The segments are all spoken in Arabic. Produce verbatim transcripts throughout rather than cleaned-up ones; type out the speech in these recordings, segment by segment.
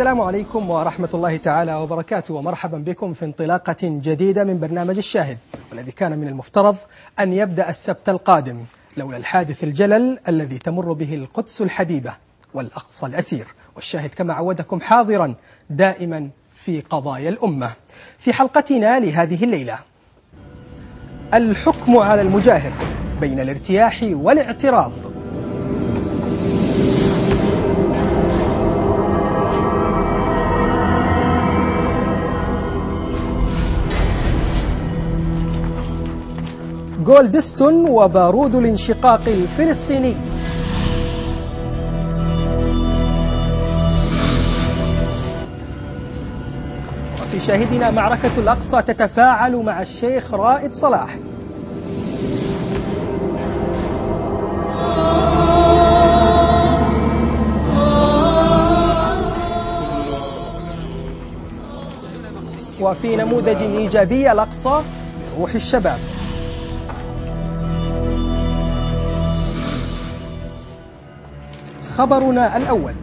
السلام عليكم ورحمة الله تعالى وبركاته، ومرحبا بكم في انطلاقة جديدة من برنامج الشاهد، والذي كان من المفترض أن يبدأ السبت القادم لولا الحادث الجلل الذي تمر به القدس الحبيبة والأقصى الأسير. والشاهد كما عودكم حاضرا دائما في قضايا الأمة. في حلقتنا لهذه الليلة الحكم على المجاهر بين الارتياح والاعتراض. جولدستون وبارود الانشقاق الفلسطيني. وفي شاهدنا معركة الأقصى تتفاعل مع الشيخ رائد صلاح. وفي نموذج إيجابي الأقصى بروح الشباب. خبرنا الأول: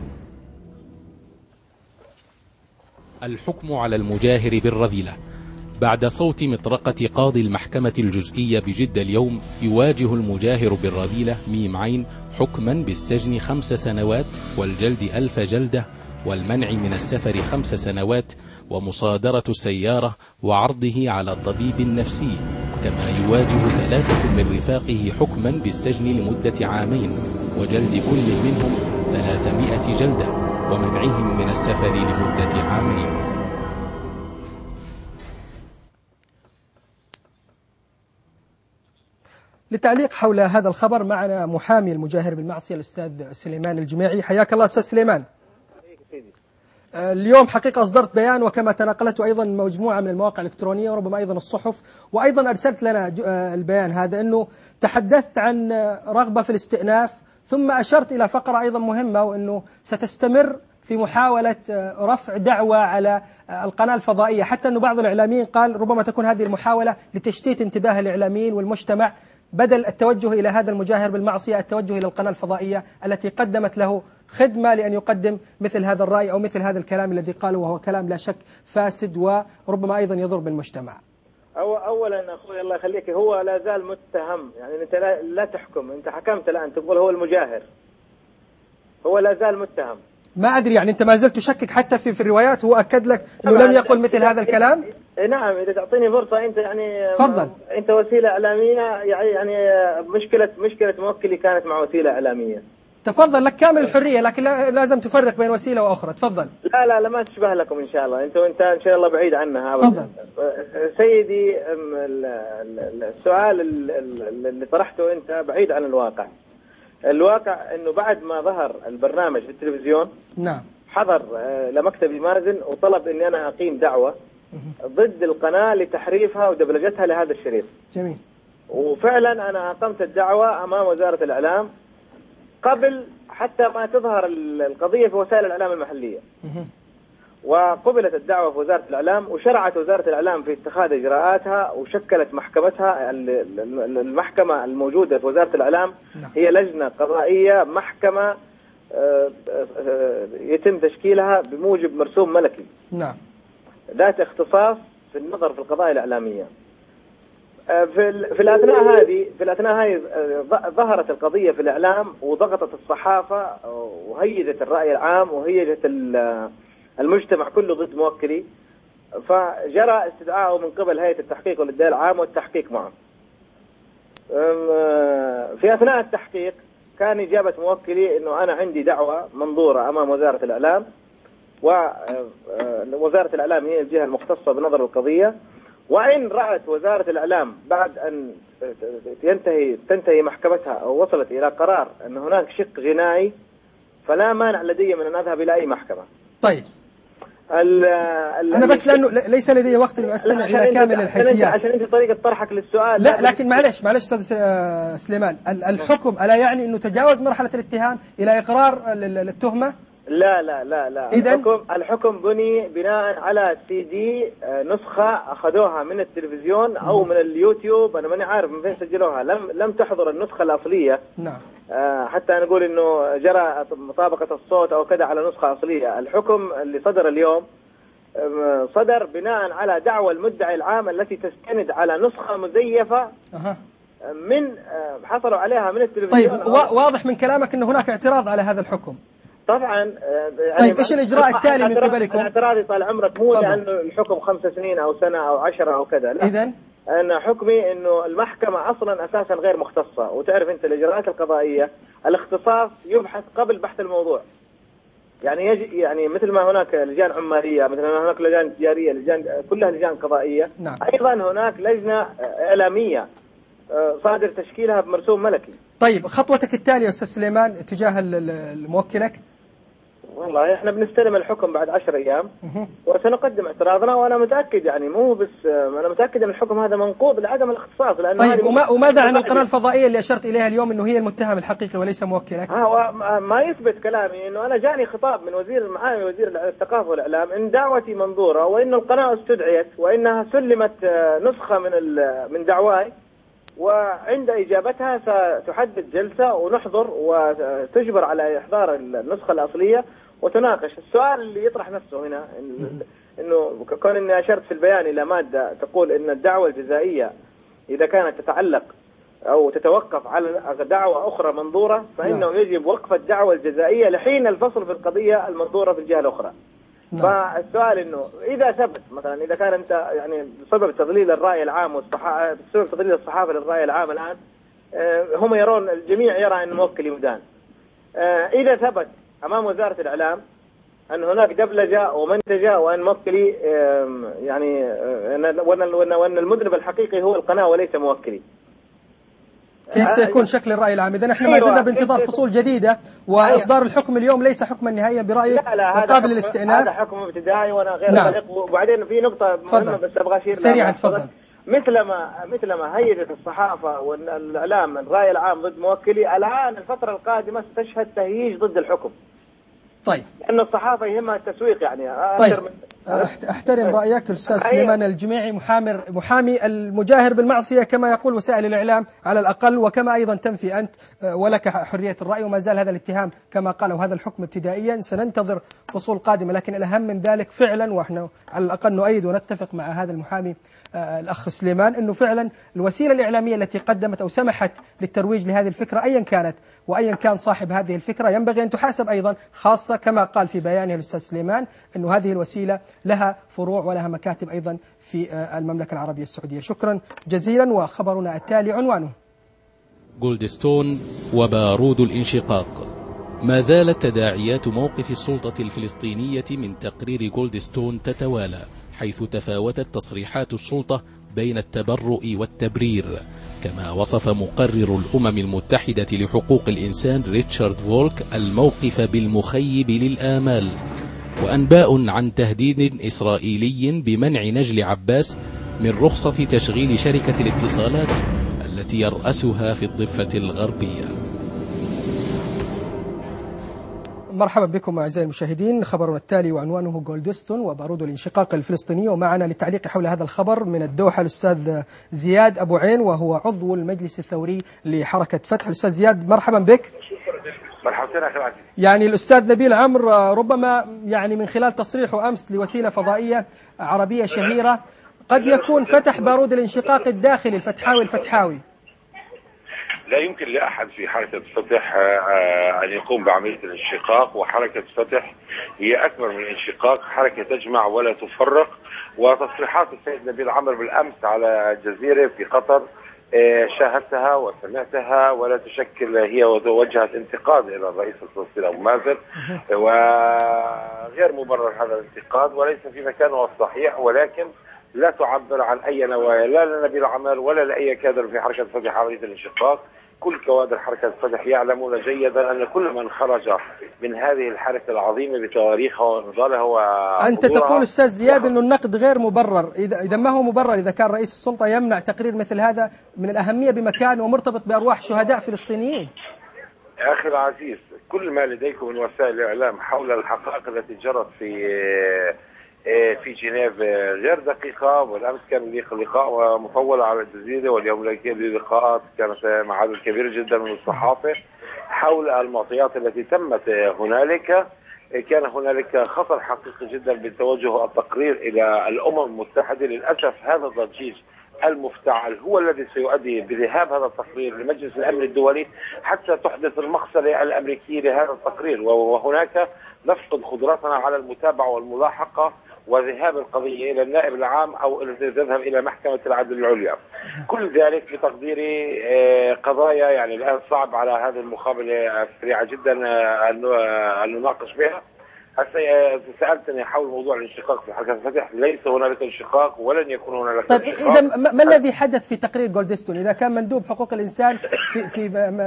الحكم على المجاهر بالرذيلة. بعد صوت مطرقة قاضي المحكمة الجزئية بجدة اليوم، يواجه المجاهر بالرذيلة ميم عين حكما بالسجن خمس سنوات والجلد ألف جلدة والمنع من السفر خمس سنوات ومصادرة السيارة وعرضه على الطبيب النفسي، كما يواجه ثلاثة من رفاقه حكما بالسجن لمدة عامين وجلد كل منهم ثلاثمائة جلدة ومنعهم من السفر لمدة عامين. للتعليق حول هذا الخبر معنا محامي المجاهر بالمعصية الأستاذ سليمان الجميعي. حياك الله أستاذ سليمان. اليوم حقيقة أصدرت بيان، وكما تناقلته أيضا مجموعة من المواقع الإلكترونية وربما أيضا الصحف، وأيضا أرسلت لنا البيان هذا، أنه تحدثت عن رغبة في الاستئناف، ثم أشرت إلى فقرة أيضا مهمة، وأنه ستستمر في محاولة رفع دعوة على القناة الفضائية، حتى أنه بعض الإعلاميين قال ربما تكون هذه المحاولة لتشتيت انتباه الإعلاميين والمجتمع، بدل التوجه إلى هذا المجاهر بالمعصية التوجه إلى القناة الفضائية التي قدمت له خدمة لأن يقدم مثل هذا الرأي أو مثل هذا الكلام الذي قاله، وهو كلام لا شك فاسد وربما أيضا يضر بالمجتمع. أو أولا أخوي الله يخليك، هو لا زال متهم، يعني أنت لا, لا تحكم، أنت حكمت الآن تقول هو المجاهر، هو لا زال متهم. ما أدري يعني أنت ما زلت تشكك حتى في في الروايات، هو أكد لك أنه لم يقل مثل هذا الكلام. نعم، إذا تعطيني فرصة أنت، يعني تفضل. أنت وسيلة إعلامية، يعني مشكلة مشكلة موكلي كانت مع وسيلة إعلامية. تفضل، لك كامل الحرية، لكن لازم تفرق بين وسيلة وأخرى. تفضل. لا لا لا ما تشبه لكم إن شاء الله، أنت وأنت إن شاء الله بعيد عنها. تفضل سيدي، السؤال اللي طرحته أنت بعيد عن الواقع. الواقع أنه بعد ما ظهر البرنامج في التلفزيون، نعم، حضر لمكتبي مازن وطلب أني أنا أقيم دعوة ضد القناة لتحريفها ودبلجتها لهذا الشريط. جميل. وفعلا أنا أقمت الدعوة أمام وزارة الإعلام قبل حتى ما تظهر القضية في وسائل الإعلام المحلية، وقبلت الدعوة في وزارة الإعلام، وشرعت وزارة الإعلام في اتخاذ إجراءاتها، وشكلت محكمتها. المحكمة الموجودة في وزارة الإعلام هي لجنة قضائية، محكمة يتم تشكيلها بموجب مرسوم ملكي، نعم، ذات اختصاص في النظر في القضايا الإعلامية. في في الأثناء هذه في الأثناء هذه ظهرت القضية في الإعلام، وضغطت الصحافة وهيجت الرأي العام وهيجت المجتمع كله ضد موكلي، فجرى استدعائه من قبل هيئة التحقيق والإدارة العام والتحقيق معه. في أثناء التحقيق كان إجابة موكلي إنه أنا عندي دعوة منظورة أمام وزارة الإعلام، ووزارة الإعلام هي الجهة المختصة بنظر القضية، وإن رأت وزارة الإعلام بعد أن ينتهي تنتهي محكمتها أو وصلت إلى قرار أن هناك شق جنائي، فلا مانع لدي من أن أذهب إلى أي محكمة. طيب، ال أنا بس لأنه ليس لدي وقت أن أستمع إلى كامل الحيثيات، عشان أنت طريقة طرحك للسؤال. لا، لكن معلش معلش أستاذ سليمان، الحكم ألا يعني أنه تجاوز مرحلة الاتهام إلى إقرار التهمة؟ لا لا لا لا الحكم الحكم بني بناء على سي دي نسخة أخذوها من التلفزيون أو من اليوتيوب، أنا ماني عارف من فين سجلوها، لم لم تحضر النسخة الأصلية. نعم. حتى نقول انه جرى مطابقة الصوت او كذا على نسخة اصلية. الحكم اللي صدر اليوم صدر بناء على دعوى المدعي العام التي تستند على نسخة مزيفة من حصلوا عليها من التلفزيون. طيب واضح من كلامك أن هناك اعتراض على هذا الحكم. طبعا يعني طيب ايش الإجراء التالي من قبلكم؟ اعتراضي طال عمرك مو لأنه الحكم خمس سنين أو سنة أو عشرة أو كذا، لا. إذن أنا حكمي إنه المحكمة أصلا أساسا غير مختصة، وتعرف أنت الإجراءات القضائية الاختصاص يبحث قبل بحث الموضوع. يعني يجي يعني مثل ما هناك لجان عمالية، مثل ما هناك لجان تجارية، لجان كلها لجان قضائية. نعم. أيضا هناك لجنة إعلامية صادر تشكيلها بمرسوم ملكي. طيب خطوتك التالية أستاذ سليمان تجاه الموكلك؟ والله احنا بنستلم الحكم بعد عشر ايام وسنقدم اعتراضنا، وانا متاكد يعني مو بس انا متاكد ان الحكم هذا منقوض لعدم الاختصاص. لانه طيب وما وماذا عن القناه الفضائيه اللي اشرت اليها اليوم انه هي المتهم الحقيقي وليس موكلك؟ اه ما يثبت كلامي انه انا جاني خطاب من وزير معالي وزير الثقافه والاعلام ان دعوتي منظوره، وان القناه استدعيت، وانها سلمت نسخه من من دعواي، وعند إجابتها ستحدد جلسة ونحضر وتجبر على إحضار النسخة الأصلية وتناقش. السؤال اللي يطرح نفسه هنا إنه كون إني أشرت في البيان إلى مادة تقول إن الدعوة الجزائية إذا كانت تتعلق أو تتوقف على دعوة أخرى منظورة فإنه يجب وقف الدعوة الجزائية لحين الفصل في القضية المنظورة في الجهة الأخرى. فالسؤال انه اذا ثبت مثلا اذا كان انت يعني بسبب تضليل الراي العام والصحافه، بسبب تضليل الصحافه للراي العام الان هم يرون، الجميع يرى ان موكل يدان. اذا ثبت امام وزاره الاعلام ان هناك دبلجه ومنتجه وان موكلي يعني وان المذنب الحقيقي هو القناه وليس موكلي، كيف سيكون شكل الرأي العام؟ إذن احنا ما زلنا بانتظار فصول جديدة وإصدار الحكم اليوم ليس حكما نهائيا برأيك وقابل للاستئناف. هذا حكم ابتدائي وأنا غير نعم. وبعدين في نقطة مهمة بس أبغى أشير سريعا تفضل. مثلما مثلما هيجت الصحافة والإعلام الرأي العام ضد موكلي، الآن الفترة القادمة ستشهد تهييج ضد الحكم. طيب. لأن الصحافة يهمها التسويق يعني. طيب. احترم رأيك الأستاذ سليمان الجميعي، محامي محامي المجاهر بالمعصية كما يقول وسائل الإعلام على الأقل، وكما أيضا تنفي أنت ولك حرية الرأي، وما زال هذا الاتهام كما قال وهذا الحكم ابتدائيا. سننتظر فصول قادمة، لكن الأهم من ذلك فعلا، وإحنا على الأقل نؤيد ونتفق مع هذا المحامي الأخ سليمان، أنه فعلا الوسيلة الإعلامية التي قدمت أو سمحت للترويج لهذه الفكرة أيا كانت وأيا كان صاحب هذه الفكرة ينبغي أن تحاسب أيضا، خاصة كما قال في بيانه الأستاذ سليمان أنه هذه الوسيلة لها فروع ولها مكاتب أيضا في المملكة العربية السعودية. شكرا جزيلا. وخبرنا التالي عنوانه: جولدستون وبارود الانشقاق. ما زالت تداعيات موقف السلطة الفلسطينية من تقرير جولدستون تتوالى، حيث تفاوتت تصريحات السلطة بين التبرؤ والتبرير، كما وصف مقرر الأمم المتحدة لحقوق الإنسان ريتشارد فولك الموقف بالمخيب للآمال. وأنباء عن تهديد إسرائيلي بمنع نجل عباس من رخصة تشغيل شركة الاتصالات التي يرأسها في الضفة الغربية. مرحبا بكم أعزائي المشاهدين. خبرنا التالي وعنوانه: جولدستون وبارود الانشقاق الفلسطيني. ومعنا للتعليق حول هذا الخبر من الدوحة الأستاذ زياد أبو عين، وهو عضو المجلس الثوري لحركة فتح. الأستاذ زياد مرحبا بك. مرحبا أخي. يعني الأستاذ نبيل عمرو ربما يعني من خلال تصريحه أمس لوسيلة فضائية عربية شهيرة قد يكون فتح بارود الانشقاق الداخلي الفتحاوي الفتحاوي. لا يمكن لأحد في حركة فتح أن يقوم بعملية الانشقاق، وحركة فتح هي أكبر من الانشقاق، حركة تجمع ولا تفرق. وتصريحات السيد نبيل عمرو بالأمس على الجزيرة في قطر شاهدتها وسمعتها، ولا تشكل هي وجهت انتقاد إلى الرئيس الفلسطيني أبو مازن، وغير مبرر هذا الانتقاد وليس في مكانه الصحيح، ولكن لا تعبر عن أي نوايا لا لنبيل عمرو ولا لأي كادر في حركة فتح عملية الانشقاق. كل كوادر حركة فتح يعلمون جيدا أن كل من خرج من هذه الحركة العظيمة بتواريخها ونضالها و أنت تقول أستاذ زياد أنه النقد غير مبرر. إذا إذا ما هو مبرر إذا كان رئيس السلطة يمنع تقرير مثل هذا من الأهمية بمكان ومرتبط بأرواح شهداء فلسطينيين. يا أخي العزيز، كل ما لديكم من وسائل الإعلام حول الحقائق التي جرت في في جنيف غير دقيقة. والأمس كان لي لقاء مطول على الجزيرة، واليوم لي لقاءات كانت مع عدد كبير جدا من الصحافة. حول المعطيات التي تمت هنالك. كان هنالك خطر حقيقي جدا بتوجه التقرير إلى الأمم المتحدة. للأسف هذا الضجيج المفتعل هو الذي سيؤدي بذهاب هذا التقرير لمجلس الأمن الدولي حتى تحدث المغسلة الأمريكية لهذا التقرير، وهناك نفقد قدرتنا على المتابعة والملاحقة وذهاب القضية إلى النائب العام أو تذهب إلى محكمة العدل العليا. كل ذلك بتقديري قضايا يعني الآن صعب على هذه المقابلة السريعة جدا أن نناقش بها. هسه سألتني حول موضوع الانشقاق في حركة الفتح، ليس هنالك انشقاق ولن يكون هنالك طيب انشقاق. إذا ما الذي حدث في تقرير جولدستون؟ إذا كان مندوب حقوق الإنسان في في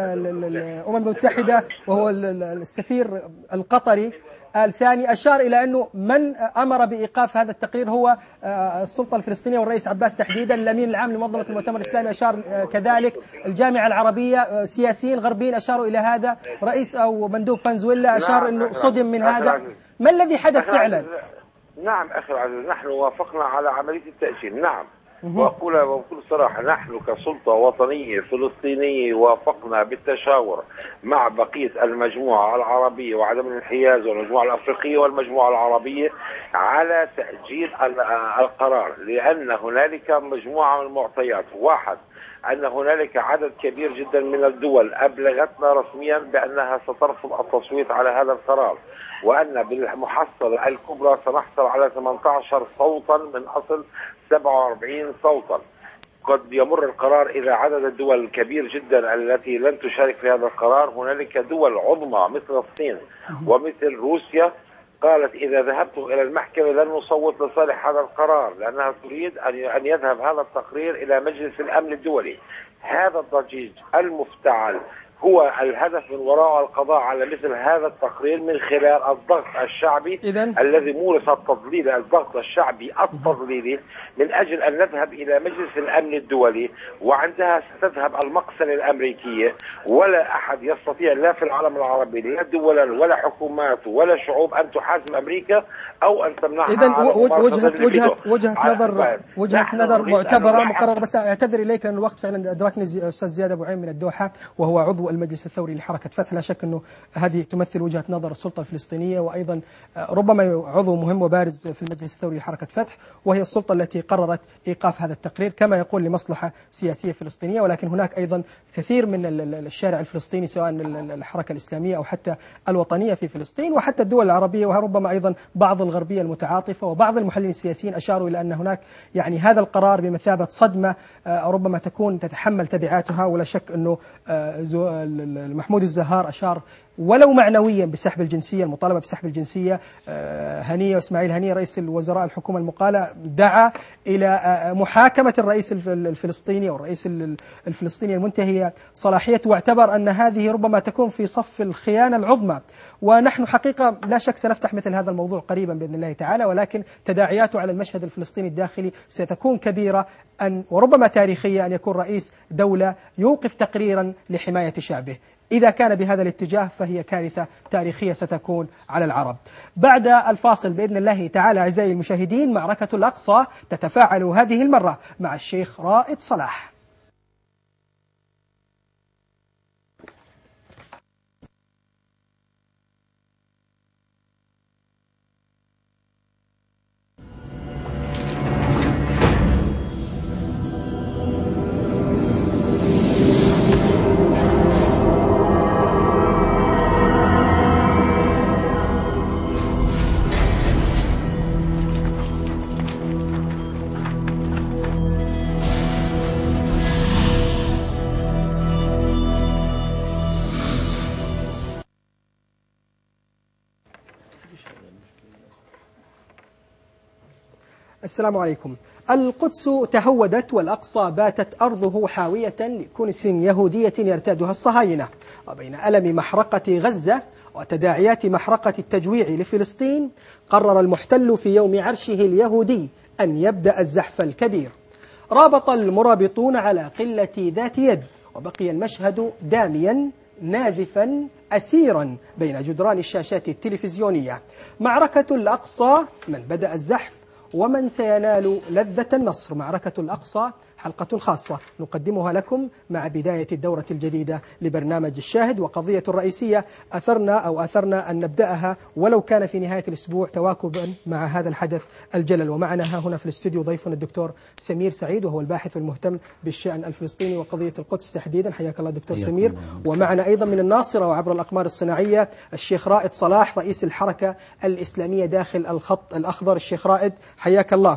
الأمم المتحدة وهو السفير القطري الثاني أشار إلى أنه من أمر بإيقاف هذا التقرير هو السلطة الفلسطينية والرئيس عباس تحديدا، الأمين العام لمنظمة المؤتمر الإسلامي أشار كذلك، الجامعة العربية، سياسيين غربيين أشاروا إلى هذا، رئيس أو مندوب فنزويلا أشار أنه صدم من هذا. ما الذي حدث فعلا؟ نعم أخي العزيز، نحن وافقنا على عملية التأشير، نعم، وأقول بكل صراحة نحن كسلطة وطنية فلسطينية وافقنا بالتشاور مع بقية المجموعة العربية وعدم الانحياز والمجموعة الأفريقية والمجموعة العربية على تأجيل القرار، لأن هنالك مجموعة من المعطيات. واحد، أن هنالك عدد كبير جدا من الدول أبلغتنا رسميا بأنها سترفض التصويت على هذا القرار، وأن بالمحصلة الكبرى سنحصل على ثمانية عشر صوتا من أصل سبعة وأربعين صوتا. قد يمر القرار إلى عدد الدول الكبير جدا التي لن تشارك في هذا القرار. هنالك دول عظمى مثل الصين ومثل روسيا قالت إذا ذهبتم إلى المحكمة لن نصوت لصالح هذا القرار، لأنها تريد أن يذهب هذا التقرير إلى مجلس الأمن الدولي. هذا الضجيج المفتعل هو الهدف من وراء القضاء على مثل هذا التقرير من خلال الضغط الشعبي إذن؟ الذي مورس التضليل، الضغط الشعبي التضليلي من أجل أن نذهب إلى مجلس الأمن الدولي، وعندها ستذهب المقصلة الأمريكية. ولا أحد يستطيع لا في العالم العربي لا دولا ولا حكومات ولا شعوب أن تحاسب أمريكا أو أن تمنعها. إذن وجهة وجهة وجهة نظر وجهة نظر معتبرة مقررة. بس أعتذر إليك لأن الوقت فعلا أدركني أستاذ زياد أبو عين من الدوحة وهو عضو المجلس الثوري لحركة فتح. لا شك أنه هذه تمثل وجهة نظر السلطة الفلسطينية، وأيضا ربما عضو مهم وبارز في المجلس الثوري لحركة فتح، وهي السلطة التي قررت إيقاف هذا التقرير كما يقول لمصلحة سياسية فلسطينية. ولكن هناك أيضا كثير من الشارع الفلسطيني سواء الحركة الإسلامية أو حتى الوطنية في فلسطين وحتى الدول العربية وربما أيضا بعض الغربية المتعاطفة وبعض المحللين السياسيين أشاروا إلى أن هناك يعني هذا القرار بمثابة صدمة ربما تكون تتحمل تبعاتها. ولا شك أنه محمود الزهار أشار ولو معنويا بسحب الجنسية، المطالبة بسحب الجنسية. هنية وإسماعيل هنية رئيس الوزراء الحكومة المقالة دعا إلى محاكمة الرئيس الفلسطيني أو الرئيس الفلسطيني المنتهي صلاحيته، واعتبر أن هذه ربما تكون في صف الخيانة العظمى. ونحن حقيقة لا شك سنفتح مثل هذا الموضوع قريبا بإذن الله تعالى، ولكن تداعياته على المشهد الفلسطيني الداخلي ستكون كبيرة أن وربما تاريخية أن يكون رئيس دولة يوقف تقريرا لحماية شعبه. إذا كان بهذا الاتجاه فهي كارثة تاريخية ستكون على العرب. بعد الفاصل بإذن الله تعالى أعزائي المشاهدين معركة الأقصى تتفاعل هذه المرة مع الشيخ رائد صلاح. السلام عليكم. القدس تهودت والأقصى باتت أرضه حاوية لكنس يهودية يرتادها الصهاينة. وبين ألم محرقة غزة وتداعيات محرقة التجويع لفلسطين قرر المحتل في يوم عرشه اليهودي أن يبدأ الزحف الكبير. رابط المرابطون على قلة ذات يد، وبقي المشهد داميا نازفا أسيرا بين جدران الشاشات التلفزيونية. معركة الأقصى، من بدأ الزحف ومن سينال لذة النصر. معركة الأقصى حلقة خاصة نقدمها لكم مع بداية الدورة الجديدة لبرنامج الشاهد، وقضية رئيسية أثرنا أو أثرنا أن نبدأها ولو كان في نهاية الأسبوع تواكبا مع هذا الحدث الجلل. ومعنا ها هنا في الاستوديو ضيفنا الدكتور سمير سعيد، وهو الباحث المهتم بالشأن الفلسطيني وقضية القدس تحديدا. حياك الله دكتور سمير. ومعنا أيضا من الناصرة وعبر الأقمار الصناعية الشيخ رائد صلاح، رئيس الحركة الإسلامية داخل الخط الأخضر. الشيخ رائد حياك الله.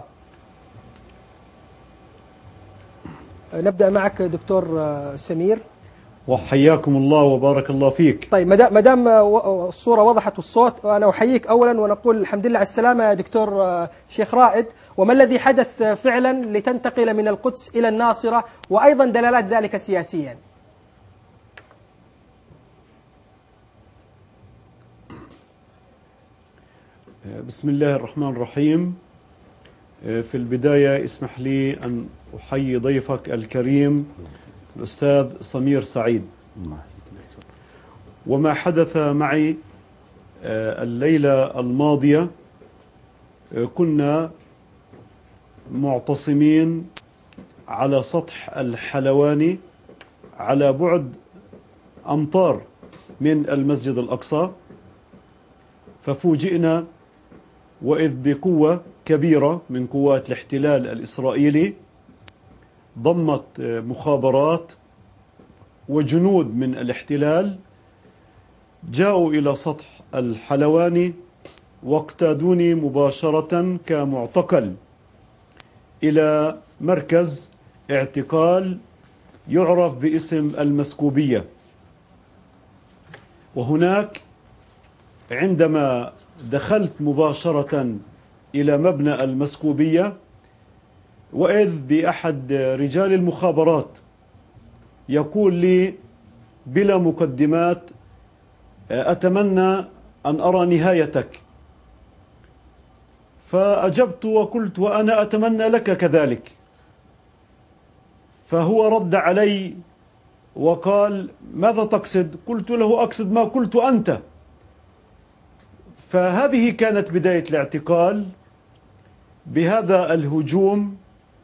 نبدأ معك دكتور سمير. وحياكم الله وبارك الله فيك. طيب ما دام الصورة وضحت والصوت، أنا أحييك أولا ونقول الحمد لله على السلامة يا دكتور شيخ رائد. وما الذي حدث فعلا لتنتقل من القدس إلى الناصرة، وأيضا دلالات ذلك سياسيا؟ بسم الله الرحمن الرحيم. في البداية اسمح لي أن أحيي ضيفك الكريم الأستاذ سمير سعيد. وما حدث معي الليلة الماضية، كنا معتصمين على سطح الحلواني على بعد أمتار من المسجد الأقصى، ففوجئنا وإذ بقوة كبيرة من قوات الاحتلال الإسرائيلي ضمت مخابرات وجنود من الاحتلال جاءوا إلى سطح الحلواني واقتادوني مباشرة كمعتقل إلى مركز اعتقال يعرف باسم المسكوبية. وهناك عندما دخلت مباشرة إلى مبنى المسكوبية، وإذ بأحد رجال المخابرات يقول لي بلا مقدمات: أتمنى أن أرى نهايتك. فأجبت وقلت: وأنا أتمنى لك كذلك. فهو رد علي وقال: ماذا تقصد؟ قلت له: أقصد ما قلت أنت. فهذه كانت بداية الاعتقال بهذا الهجوم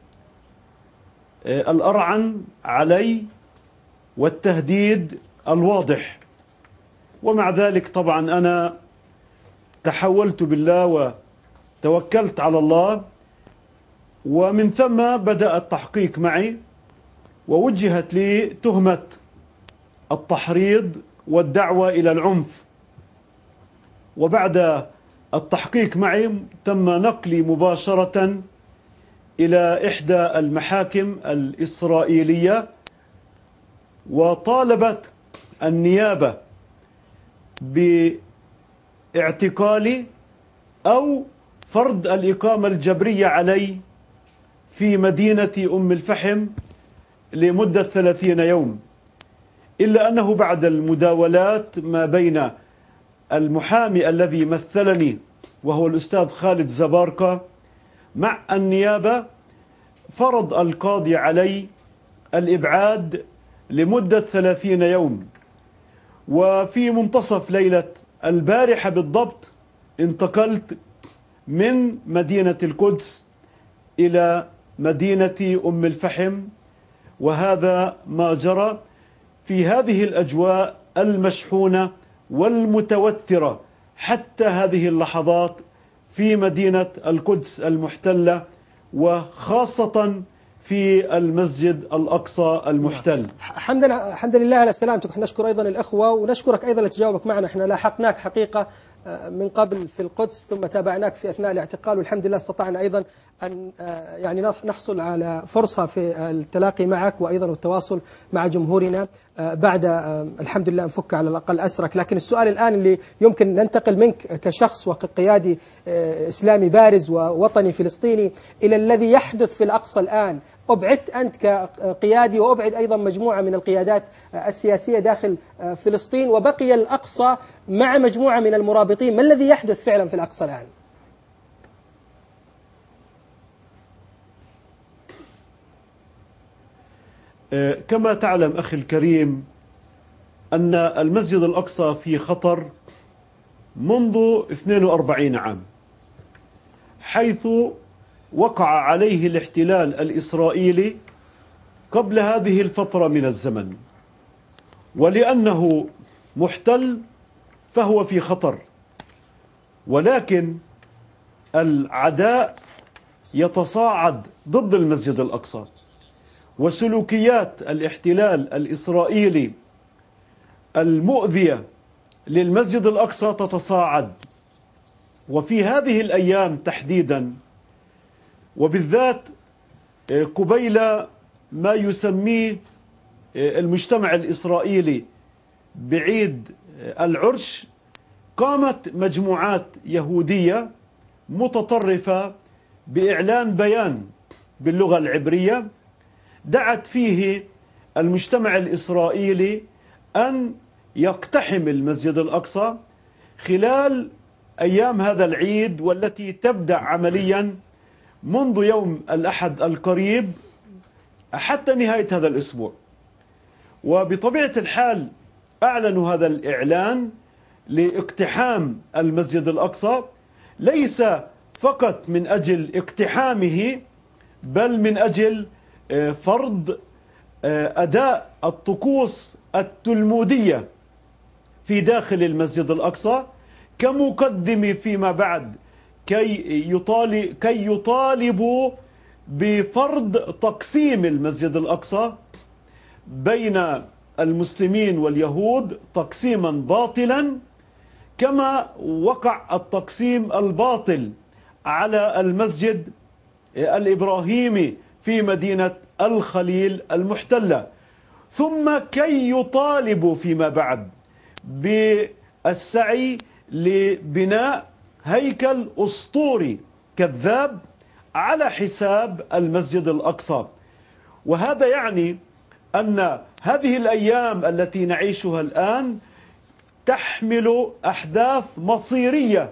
الأرعن علي والتهديد الواضح. ومع ذلك طبعا أنا تحولت بالله وتوكلت على الله، ومن ثم بدأ التحقيق معي، ووجهت لي تهمة التحريض والدعوة إلى العنف. وبعد التحقيق معي تم نقلي مباشرة إلى إحدى المحاكم الإسرائيلية، وطالبت النيابة باعتقالي أو فرض الإقامة الجبرية علي في مدينة أم الفحم لمدة ثلاثين يوم. إلا أنه بعد المداولات ما بين المحامي الذي مثلني وهو الأستاذ خالد زباركة مع النيابة، فرض القاضي علي الإبعاد لمدة ثلاثين يوم. وفي منتصف ليلة البارحة بالضبط انتقلت من مدينة القدس إلى مدينة أم الفحم، وهذا ما جرى في هذه الأجواء المشحونة والمتوترة حتى هذه اللحظات في مدينة القدس المحتلة، وخاصة في المسجد الأقصى المحتل. حمدا حمدا لله على سلامتك. نشكر أيضا الأخوة، ونشكرك أيضا لتجاوبك معنا. احنا لاحقناك حقيقة من قبل في القدس، ثم تابعناك في أثناء الاعتقال، والحمد لله استطعنا أيضا أن يعني نحصل على فرصة في التلاقي معك، وأيضا التواصل مع جمهورنا بعد الحمد لله نفك على الأقل أسرك. لكن السؤال الآن اللي يمكن ننتقل منك كشخص وكقيادي إسلامي بارز ووطني فلسطيني إلى الذي يحدث في الأقصى الآن. أبعدت أنت كقيادي، وأبعد أيضا مجموعة من القيادات السياسية داخل فلسطين، وبقي الأقصى مع مجموعة من المرابطين. ما الذي يحدث فعلا في الأقصى الآن؟ كما تعلم أخي الكريم أن المسجد الأقصى في خطر منذ اثنين وأربعين عام، حيث وقع عليه الاحتلال الإسرائيلي قبل هذه الفترة من الزمن، ولأنه محتل فهو في خطر، ولكن العداء يتصاعد ضد المسجد الأقصى، وسلوكيات الاحتلال الإسرائيلي المؤذية للمسجد الأقصى تتصاعد. وفي هذه الأيام تحديدا، وبالذات قبيل ما يسميه المجتمع الإسرائيلي بعيد العرش، قامت مجموعات يهودية متطرفة بإعلان بيان باللغة العبرية دعت فيه المجتمع الإسرائيلي أن يقتحم المسجد الأقصى خلال أيام هذا العيد، والتي تبدأ عمليا منذ يوم الأحد القريب حتى نهاية هذا الأسبوع. وبطبيعة الحال أعلنوا هذا الإعلان لاقتحام المسجد الأقصى، ليس فقط من أجل اقتحامه، بل من أجل فرض أداء الطقوس التلمودية في داخل المسجد الأقصى كمقدم فيما بعد كي يطالب كي يطالبوا بفرض تقسيم المسجد الأقصى بين المسلمين واليهود تقسيما باطلا، كما وقع التقسيم الباطل على المسجد الإبراهيمي في مدينة الخليل المحتلة، ثم كي يطالبوا فيما بعد بالسعي لبناء هيكل أسطوري كذاب على حساب المسجد الأقصى. وهذا يعني أن هذه الأيام التي نعيشها الآن تحمل أحداث مصيرية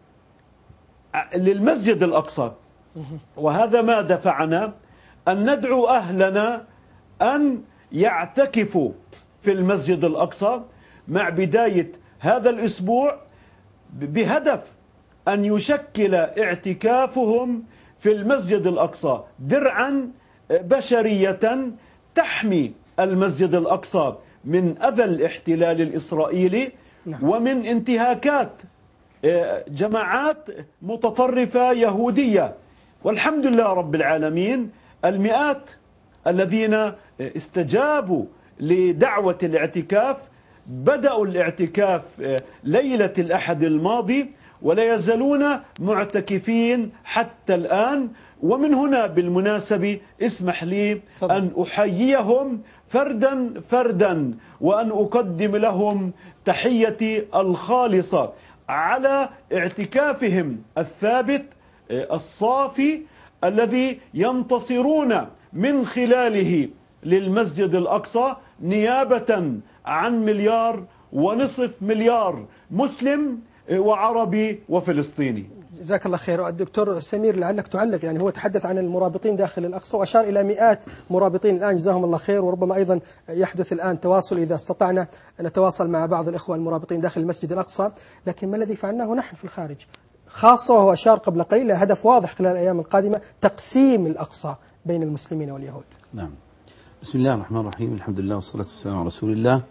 للمسجد الأقصى، وهذا ما دفعنا أن ندعو أهلنا أن يعتكفوا في المسجد الأقصى مع بداية هذا الأسبوع، بهدف أن يشكل اعتكافهم في المسجد الأقصى درعا بشرية تحمي المسجد الأقصى من أذى الاحتلال الإسرائيلي ومن انتهاكات جماعات متطرفة يهودية. والحمد لله رب العالمين، المئات الذين استجابوا لدعوة الاعتكاف بدأوا الاعتكاف ليلة الأحد الماضي، ولا يزالون معتكفين حتى الآن. ومن هنا بالمناسبة اسمح لي أن أحييهم فردا فردا، وأن أقدم لهم تحيتي الخالصة على اعتكافهم الثابت الصافي الذي ينتصرون من خلاله للمسجد الأقصى نيابة عن مليار ونصف مليار مسلم وعربي وفلسطيني. جزاك الله خير. الدكتور سمير لعلك تعلق، يعني هو تحدث عن المرابطين داخل الأقصى وأشار إلى مئات مرابطين الآن جزاهم الله خير، وربما أيضا يحدث الآن تواصل إذا استطعنا أن نتواصل مع بعض الإخوة المرابطين داخل المسجد الأقصى. لكن ما الذي فعلناه نحن في الخارج خاصة، وهو أشار قبل قليل إلى هدف واضح خلال الأيام القادمة، تقسيم الأقصى بين المسلمين واليهود. نعم. بسم الله الرحمن الرحيم، الحمد لله والصلاة والسلام على رسول الله.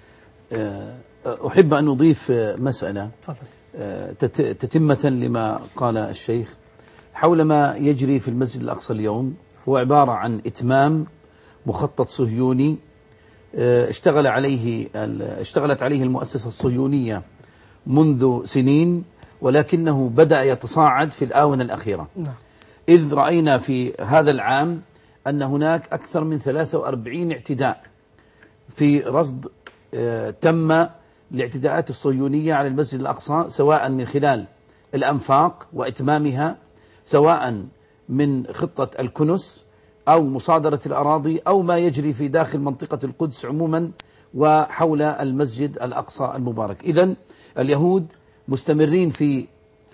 أحب أن أضيف مسألة تتمة لما قال الشيخ حول ما يجري في المسجد الأقصى اليوم. هو عبارة عن إتمام مخطط صهيوني اشتغل عليه اشتغلت عليه المؤسسة الصهيونية منذ سنين، ولكنه بدأ يتصاعد في الآونة الأخيرة. إذ رأينا في هذا العام أن هناك أكثر من ثلاثة وأربعين اعتداء في رصد تم الاعتداءات الصهيونية على المسجد الأقصى، سواء من خلال الأنفاق وإتمامها، سواء من خطة الكنس أو مصادرة الأراضي، أو ما يجري في داخل منطقة القدس عموما وحول المسجد الأقصى المبارك. إذن اليهود مستمرين في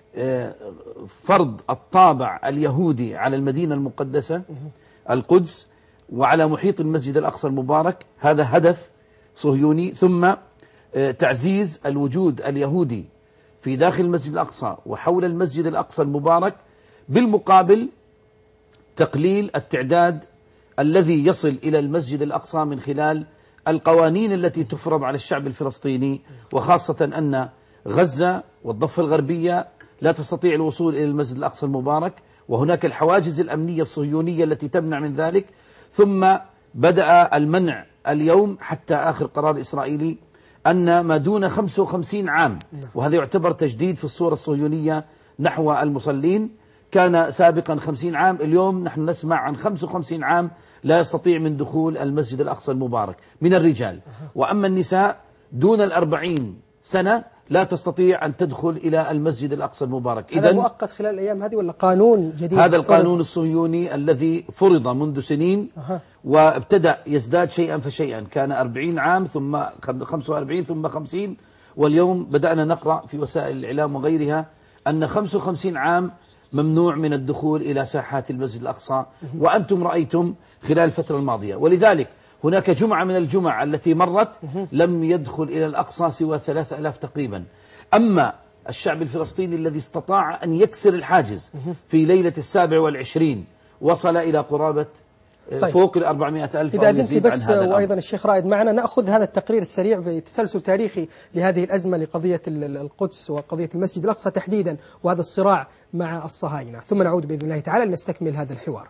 فرض الطابع اليهودي على المدينة المقدسة القدس وعلى محيط المسجد الأقصى المبارك. هذا هدف صهيوني. ثم تعزيز الوجود اليهودي في داخل المسجد الأقصى وحول المسجد الأقصى المبارك، بالمقابل تقليل التعداد الذي يصل إلى المسجد الأقصى من خلال القوانين التي تفرض على الشعب الفلسطيني، وخاصة أن غزة والضفة الغربية لا تستطيع الوصول إلى المسجد الأقصى المبارك، وهناك الحواجز الأمنية الصهيونية التي تمنع من ذلك. ثم بدأ المنع اليوم حتى آخر قرار إسرائيلي أن ما دون خمسة وخمسين عام، وهذا يعتبر تجديد في الصورة الصهيونية نحو المصلين. كان سابقا خمسين عام، اليوم نحن نسمع عن خمسة وخمسين عام لا يستطيع من دخول المسجد الأقصى المبارك من الرجال، وأما النساء دون الأربعين سنة لا تستطيع أن تدخل إلى المسجد الأقصى المبارك. هذا مؤقت خلال الأيام هذه ولا قانون جديد؟ هذا القانون الصهيوني الذي فرض منذ سنين أه. وابتدأ يزداد شيئا فشيئا، كان أربعين عام ثم خمسة وأربعين ثم خمسين، واليوم بدأنا نقرأ في وسائل الإعلام وغيرها أن خمسة وخمسين عام ممنوع من الدخول إلى ساحات المسجد الأقصى، وأنتم رأيتم خلال الفترة الماضية. ولذلك هناك جمعة من الجمع التي مرت لم يدخل إلى الأقصى سوى ثلاثة ألاف تقريبا. أما الشعب الفلسطيني الذي استطاع أن يكسر الحاجز في ليلة السابع والعشرين وصل إلى قرابة طيب. فوق الأربعمائة ألف. إذا أذنت بس، وأيضا الشيخ رائد معنا، نأخذ هذا التقرير السريع بتسلسل تاريخي لهذه الأزمة لقضية القدس وقضية المسجد الأقصى تحديدا، وهذا الصراع مع الصهاينة، ثم نعود بإذن الله تعالى لنستكمل هذا الحوار.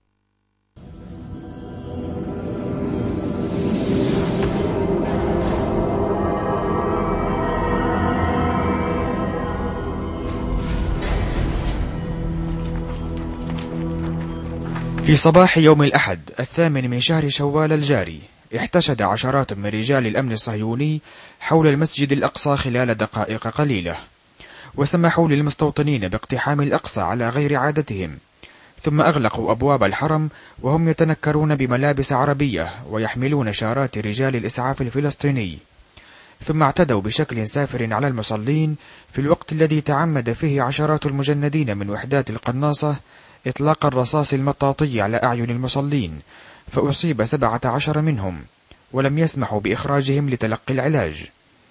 في صباح يوم الأحد الثامن من شهر شوال الجاري، احتشد عشرات من رجال الأمن الصهيوني حول المسجد الأقصى خلال دقائق قليلة، وسمحوا للمستوطنين باقتحام الأقصى على غير عادتهم، ثم أغلقوا أبواب الحرم وهم يتنكرون بملابس عربية ويحملون شارات رجال الإسعاف الفلسطيني، ثم اعتدوا بشكل سافر على المصلين في الوقت الذي تعمد فيه عشرات المجندين من وحدات القناصة إطلاق الرصاص المطاطي على أعين المصلين، فأصيب سبعة عشر منهم ولم يسمحوا بإخراجهم لتلقي العلاج.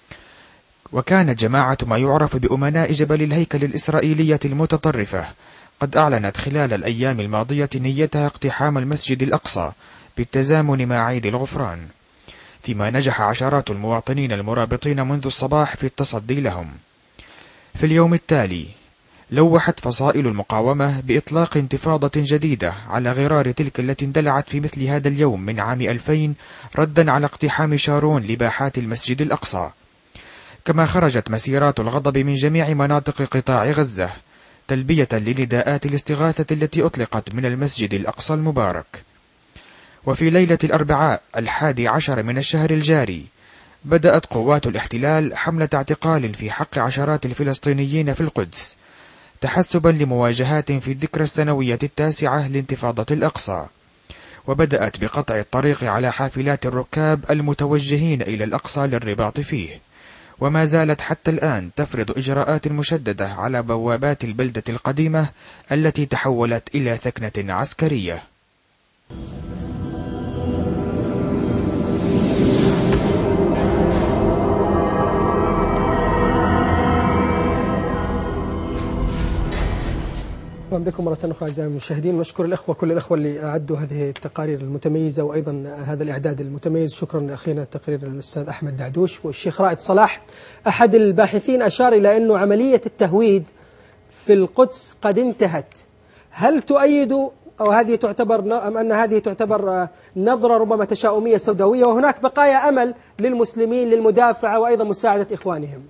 وكانت جماعة ما يعرف بأمناء جبل الهيكل الإسرائيلية المتطرفة قد أعلنت خلال الأيام الماضية نيتها اقتحام المسجد الأقصى بالتزامن مع عيد الغفران، فيما نجح عشرات المواطنين المرابطين منذ الصباح في التصدي لهم. في اليوم التالي لوحت فصائل المقاومة بإطلاق انتفاضة جديدة على غرار تلك التي اندلعت في مثل هذا اليوم من عام ألفين ردا على اقتحام شارون لباحات المسجد الأقصى. كما خرجت مسيرات الغضب من جميع مناطق قطاع غزة تلبية لنداءات الاستغاثة التي أطلقت من المسجد الأقصى المبارك. وفي ليلة الأربعاء الحادي عشر من الشهر الجاري بدأت قوات الاحتلال حملة اعتقال في حق عشرات الفلسطينيين في القدس، تحسبا لمواجهات في الذكرى السنوية التاسعة لانتفاضة الأقصى، وبدأت بقطع الطريق على حافلات الركاب المتوجهين إلى الأقصى للرباط فيه، وما زالت حتى الآن تفرض إجراءات مشددة على بوابات البلدة القديمة التي تحولت إلى ثكنة عسكرية. مرحبا بكم مرة أخرى أعزائي المشاهدين، نشكر الأخوة كل الأخوة اللي أعدوا هذه التقارير المتميزة وأيضا هذا الإعداد المتميز. شكرا لأخينا تقرير الأستاذ أحمد دعدوش. والشيخ رائد صلاح أحد الباحثين أشار إلى أنه عملية التهويد في القدس قد انتهت. هل تؤيد أو هذه تعتبر أم أن هذه تعتبر نظرة ربما تشاؤمية سوداوية وهناك بقايا أمل للمسلمين للمدافعة وأيضا مساعدة إخوانهم؟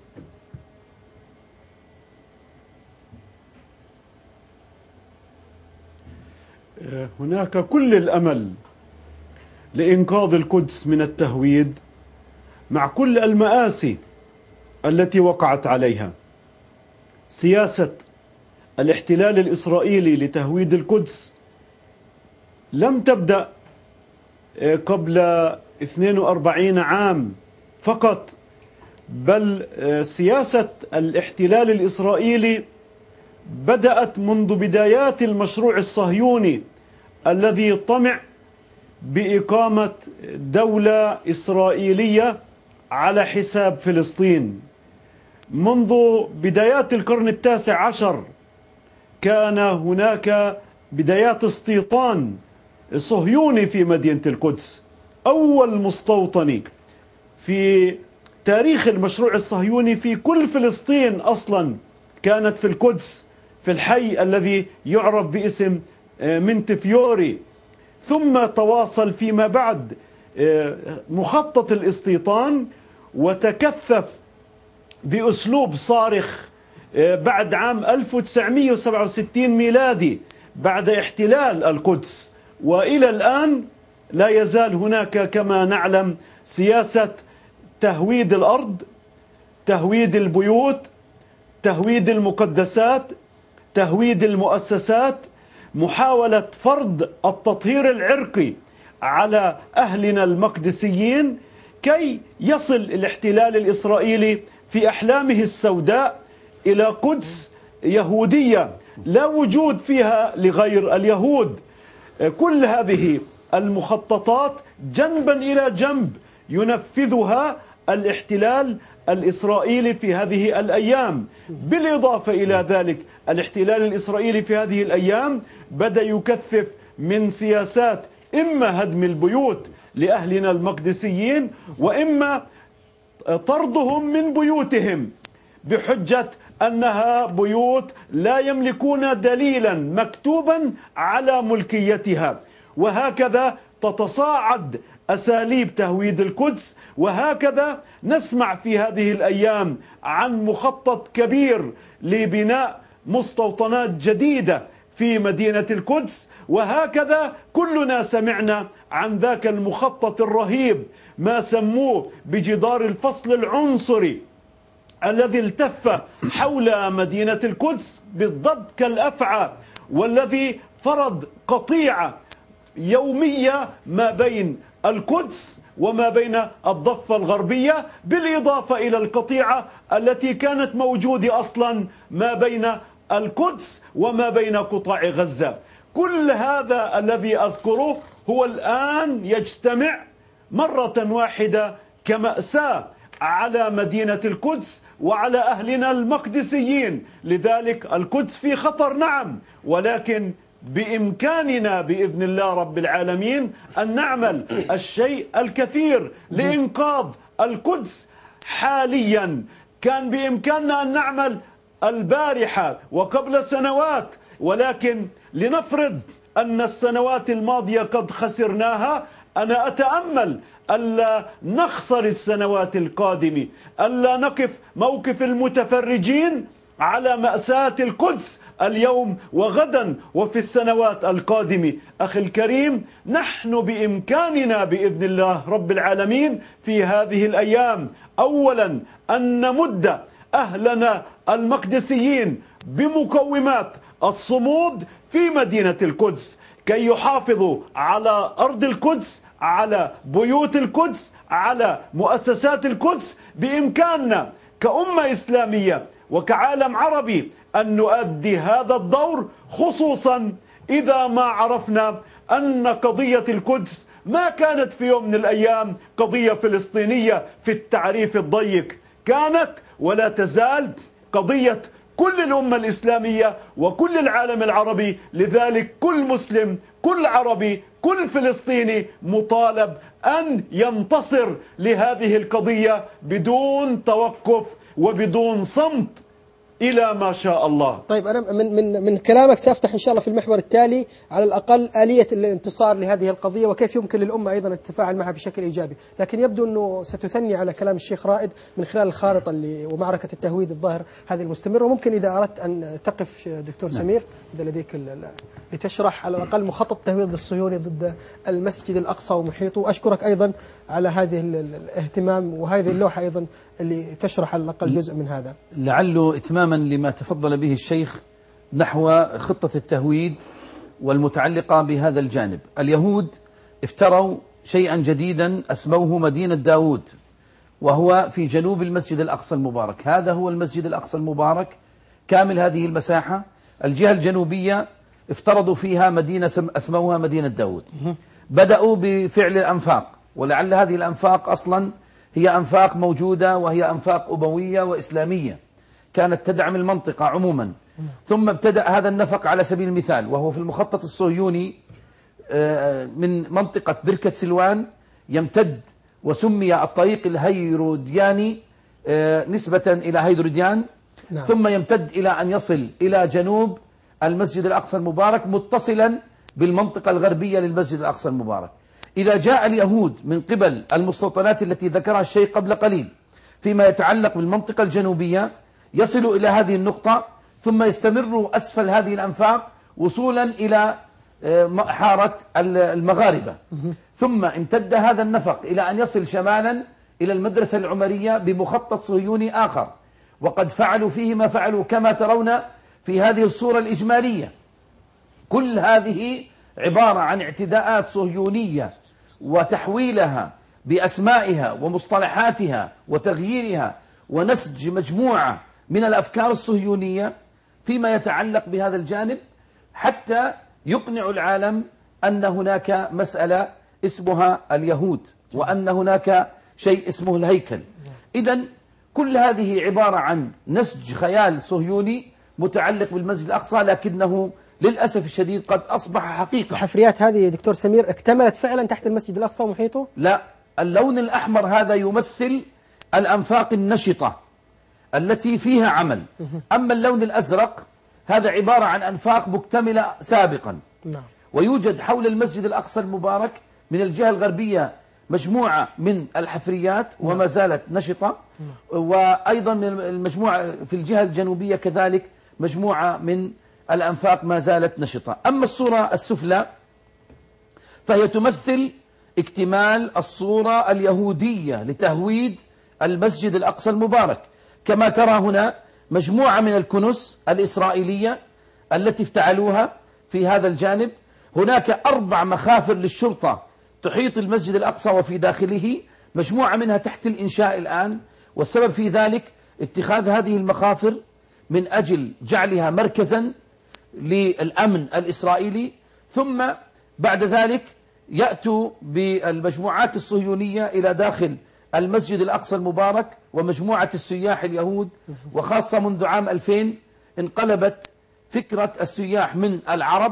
هناك كل الأمل لإنقاذ القدس من التهويد مع كل المآسي التي وقعت عليها. سياسة الاحتلال الإسرائيلي لتهويد القدس لم تبدأ قبل اثنين وأربعين عام فقط، بل سياسة الاحتلال الإسرائيلي بدأت منذ بدايات المشروع الصهيوني الذي طمع بإقامة دولة إسرائيلية على حساب فلسطين. منذ بدايات القرن التاسع عشر كان هناك بدايات استيطان صهيوني في مدينة القدس. أول مستوطنة في تاريخ المشروع الصهيوني في كل فلسطين أصلا كانت في القدس، في الحي الذي يعرف باسم منتفيوري. ثم تواصل فيما بعد مخطط الاستيطان وتكثف بأسلوب صارخ بعد عام ألف وتسعمئة وسبعة وستين ميلادي بعد احتلال القدس، وإلى الآن لا يزال هناك كما نعلم سياسة تهويد الأرض، تهويد البيوت، تهويد المقدسات، تهويد المؤسسات، محاولة فرض التطهير العرقي على أهلنا المقدسيين كي يصل الاحتلال الإسرائيلي في أحلامه السوداء إلى قدس يهودية لا وجود فيها لغير اليهود. كل هذه المخططات جنبا إلى جنب ينفذها الاحتلال الإسرائيلي في هذه الأيام. بالإضافة إلى ذلك الاحتلال الإسرائيلي في هذه الأيام بدأ يكثف من سياسات إما هدم البيوت لأهلنا المقدسيين وإما طردهم من بيوتهم بحجة أنها بيوت لا يملكون دليلا مكتوبا على ملكيتها. وهكذا تتصاعد أساليب تهويد القدس، وهكذا نسمع في هذه الأيام عن مخطط كبير لبناء مستوطنات جديدة في مدينة القدس، وهكذا كلنا سمعنا عن ذاك المخطط الرهيب ما سموه بجدار الفصل العنصري الذي التف حول مدينة القدس بالضبط كالأفعى، والذي فرض قطيعة يومية ما بين القدس وما بين الضفة الغربية، بالإضافة إلى القطيعة التي كانت موجودة أصلا ما بين القدس وما بين قطاع غزة. كل هذا الذي أذكره هو الآن يجتمع مرة واحدة كمأساة على مدينة القدس وعلى أهلنا المقدسيين. لذلك القدس في خطر نعم، ولكن بإمكاننا بإذن الله رب العالمين أن نعمل الشيء الكثير لإنقاذ القدس حاليا. كان بإمكاننا أن نعمل البارحة وقبل سنوات، ولكن لنفرض أن السنوات الماضية قد خسرناها، أنا أتأمل ألا نخسر السنوات القادمة، ألا نقف موقف المتفرجين على مأساة القدس اليوم وغدا وفي السنوات القادمة. أخي الكريم، نحن بإمكاننا بإذن الله رب العالمين في هذه الأيام أولا أن نمد أهلنا المقدسيين بمقومات الصمود في مدينة القدس كي يحافظوا على أرض القدس، على بيوت القدس، على مؤسسات القدس. بإمكاننا كأمة إسلامية وكعالم عربي أن نؤدي هذا الدور، خصوصا إذا ما عرفنا أن قضية القدس ما كانت في يوم من الأيام قضية فلسطينية في التعريف الضيق، كانت ولا تزال قضية كل الأمة الإسلامية وكل العالم العربي. لذلك كل مسلم، كل عربي، كل فلسطيني مطالب أن ينتصر لهذه القضية بدون توقف وبدون صمت إلى ما شاء الله. طيب، أنا من من من كلامك سأفتح إن شاء الله في المحور التالي على الأقل آلية الانتصار لهذه القضية وكيف يمكن للأمة أيضا التفاعل معها بشكل إيجابي، لكن يبدو أنه ستثني على كلام الشيخ رائد من خلال الخارطة اللي ومعركة التهويد الظاهر هذه المستمرة. وممكن إذا أردت أن تقف دكتور سمير إذا لديك لتشرح على الأقل مخطط التهويد الصهيوني ضد المسجد الأقصى ومحيطه. وأشكرك أيضا على هذه الاهتمام وهذه اللوحة أيضا اللي تشرح على الأقل جزء من هذا، لعله إتماما لما تفضل به الشيخ نحو خطة التهويد والمتعلقة بهذا الجانب. اليهود افتروا شيئا جديدا أسموه مدينة داود، وهو في جنوب المسجد الأقصى المبارك. هذا هو المسجد الأقصى المبارك كامل هذه المساحة. الجهة الجنوبية افترضوا فيها مدينة أسموها مدينة داود. بدأوا بفعل الأنفاق، ولعل هذه الأنفاق أصلا هي أنفاق موجودة وهي أنفاق أبوية وإسلامية كانت تدعم المنطقة عموما. ثم ابتدأ هذا النفق على سبيل المثال وهو في المخطط الصهيوني من منطقة بركة سلوان يمتد وسمي الطريق الهيرودياني نسبة إلى هيدروديان. نعم. ثم يمتد إلى أن يصل إلى جنوب المسجد الأقصى المبارك متصلا بالمنطقة الغربية للمسجد الأقصى المبارك. إذا جاء اليهود من قبل المستوطنات التي ذكرها الشيخ قبل قليل فيما يتعلق بالمنطقة الجنوبية يصلوا إلى هذه النقطة ثم يستمروا أسفل هذه الأنفاق وصولا إلى حارة المغاربة، ثم امتد هذا النفق إلى أن يصل شمالا إلى المدرسة العمرية بمخطط صهيوني آخر، وقد فعلوا فيه ما فعلوا كما ترون في هذه الصورة الإجمالية. كل هذه عبارة عن اعتداءات صهيونية وتحويلها بأسمائها ومصطلحاتها وتغييرها ونسج مجموعة من الأفكار الصهيونية فيما يتعلق بهذا الجانب حتى يقنع العالم أن هناك مسألة اسمها اليهود وأن هناك شيء اسمه الهيكل. إذن كل هذه عبارة عن نسج خيال صهيوني متعلق بالمسجد الأقصى، لكنه للأسف الشديد قد أصبح حقيقة. الحفريات هذه دكتور سمير اكتملت فعلا تحت المسجد الأقصى ومحيطه؟ لا، اللون الأحمر هذا يمثل الأنفاق النشطة التي فيها عمل، أما اللون الأزرق هذا عبارة عن أنفاق مكتملة سابقا. نعم. ويوجد حول المسجد الأقصى المبارك من الجهة الغربية مجموعة من الحفريات وما زالت نشطة، وأيضا من المجموعة في الجهة الجنوبية كذلك مجموعة من الأنفاق ما زالت نشطة. أما الصورة السفلى فهي تمثل اكتمال الصورة اليهودية لتهويد المسجد الأقصى المبارك. كما ترى هنا مجموعة من الكنوس الإسرائيلية التي افتعلوها في هذا الجانب. هناك أربع مخافر للشرطة تحيط المسجد الأقصى وفي داخله، مجموعة منها تحت الإنشاء الآن، والسبب في ذلك اتخاذ هذه المخافر من أجل جعلها مركزا للأمن الإسرائيلي. ثم بعد ذلك يأتوا بالمجموعات الصهيونية إلى داخل المسجد الأقصى المبارك ومجموعة السياح اليهود، وخاصة منذ عام ألفين انقلبت فكرة السياح من العرب،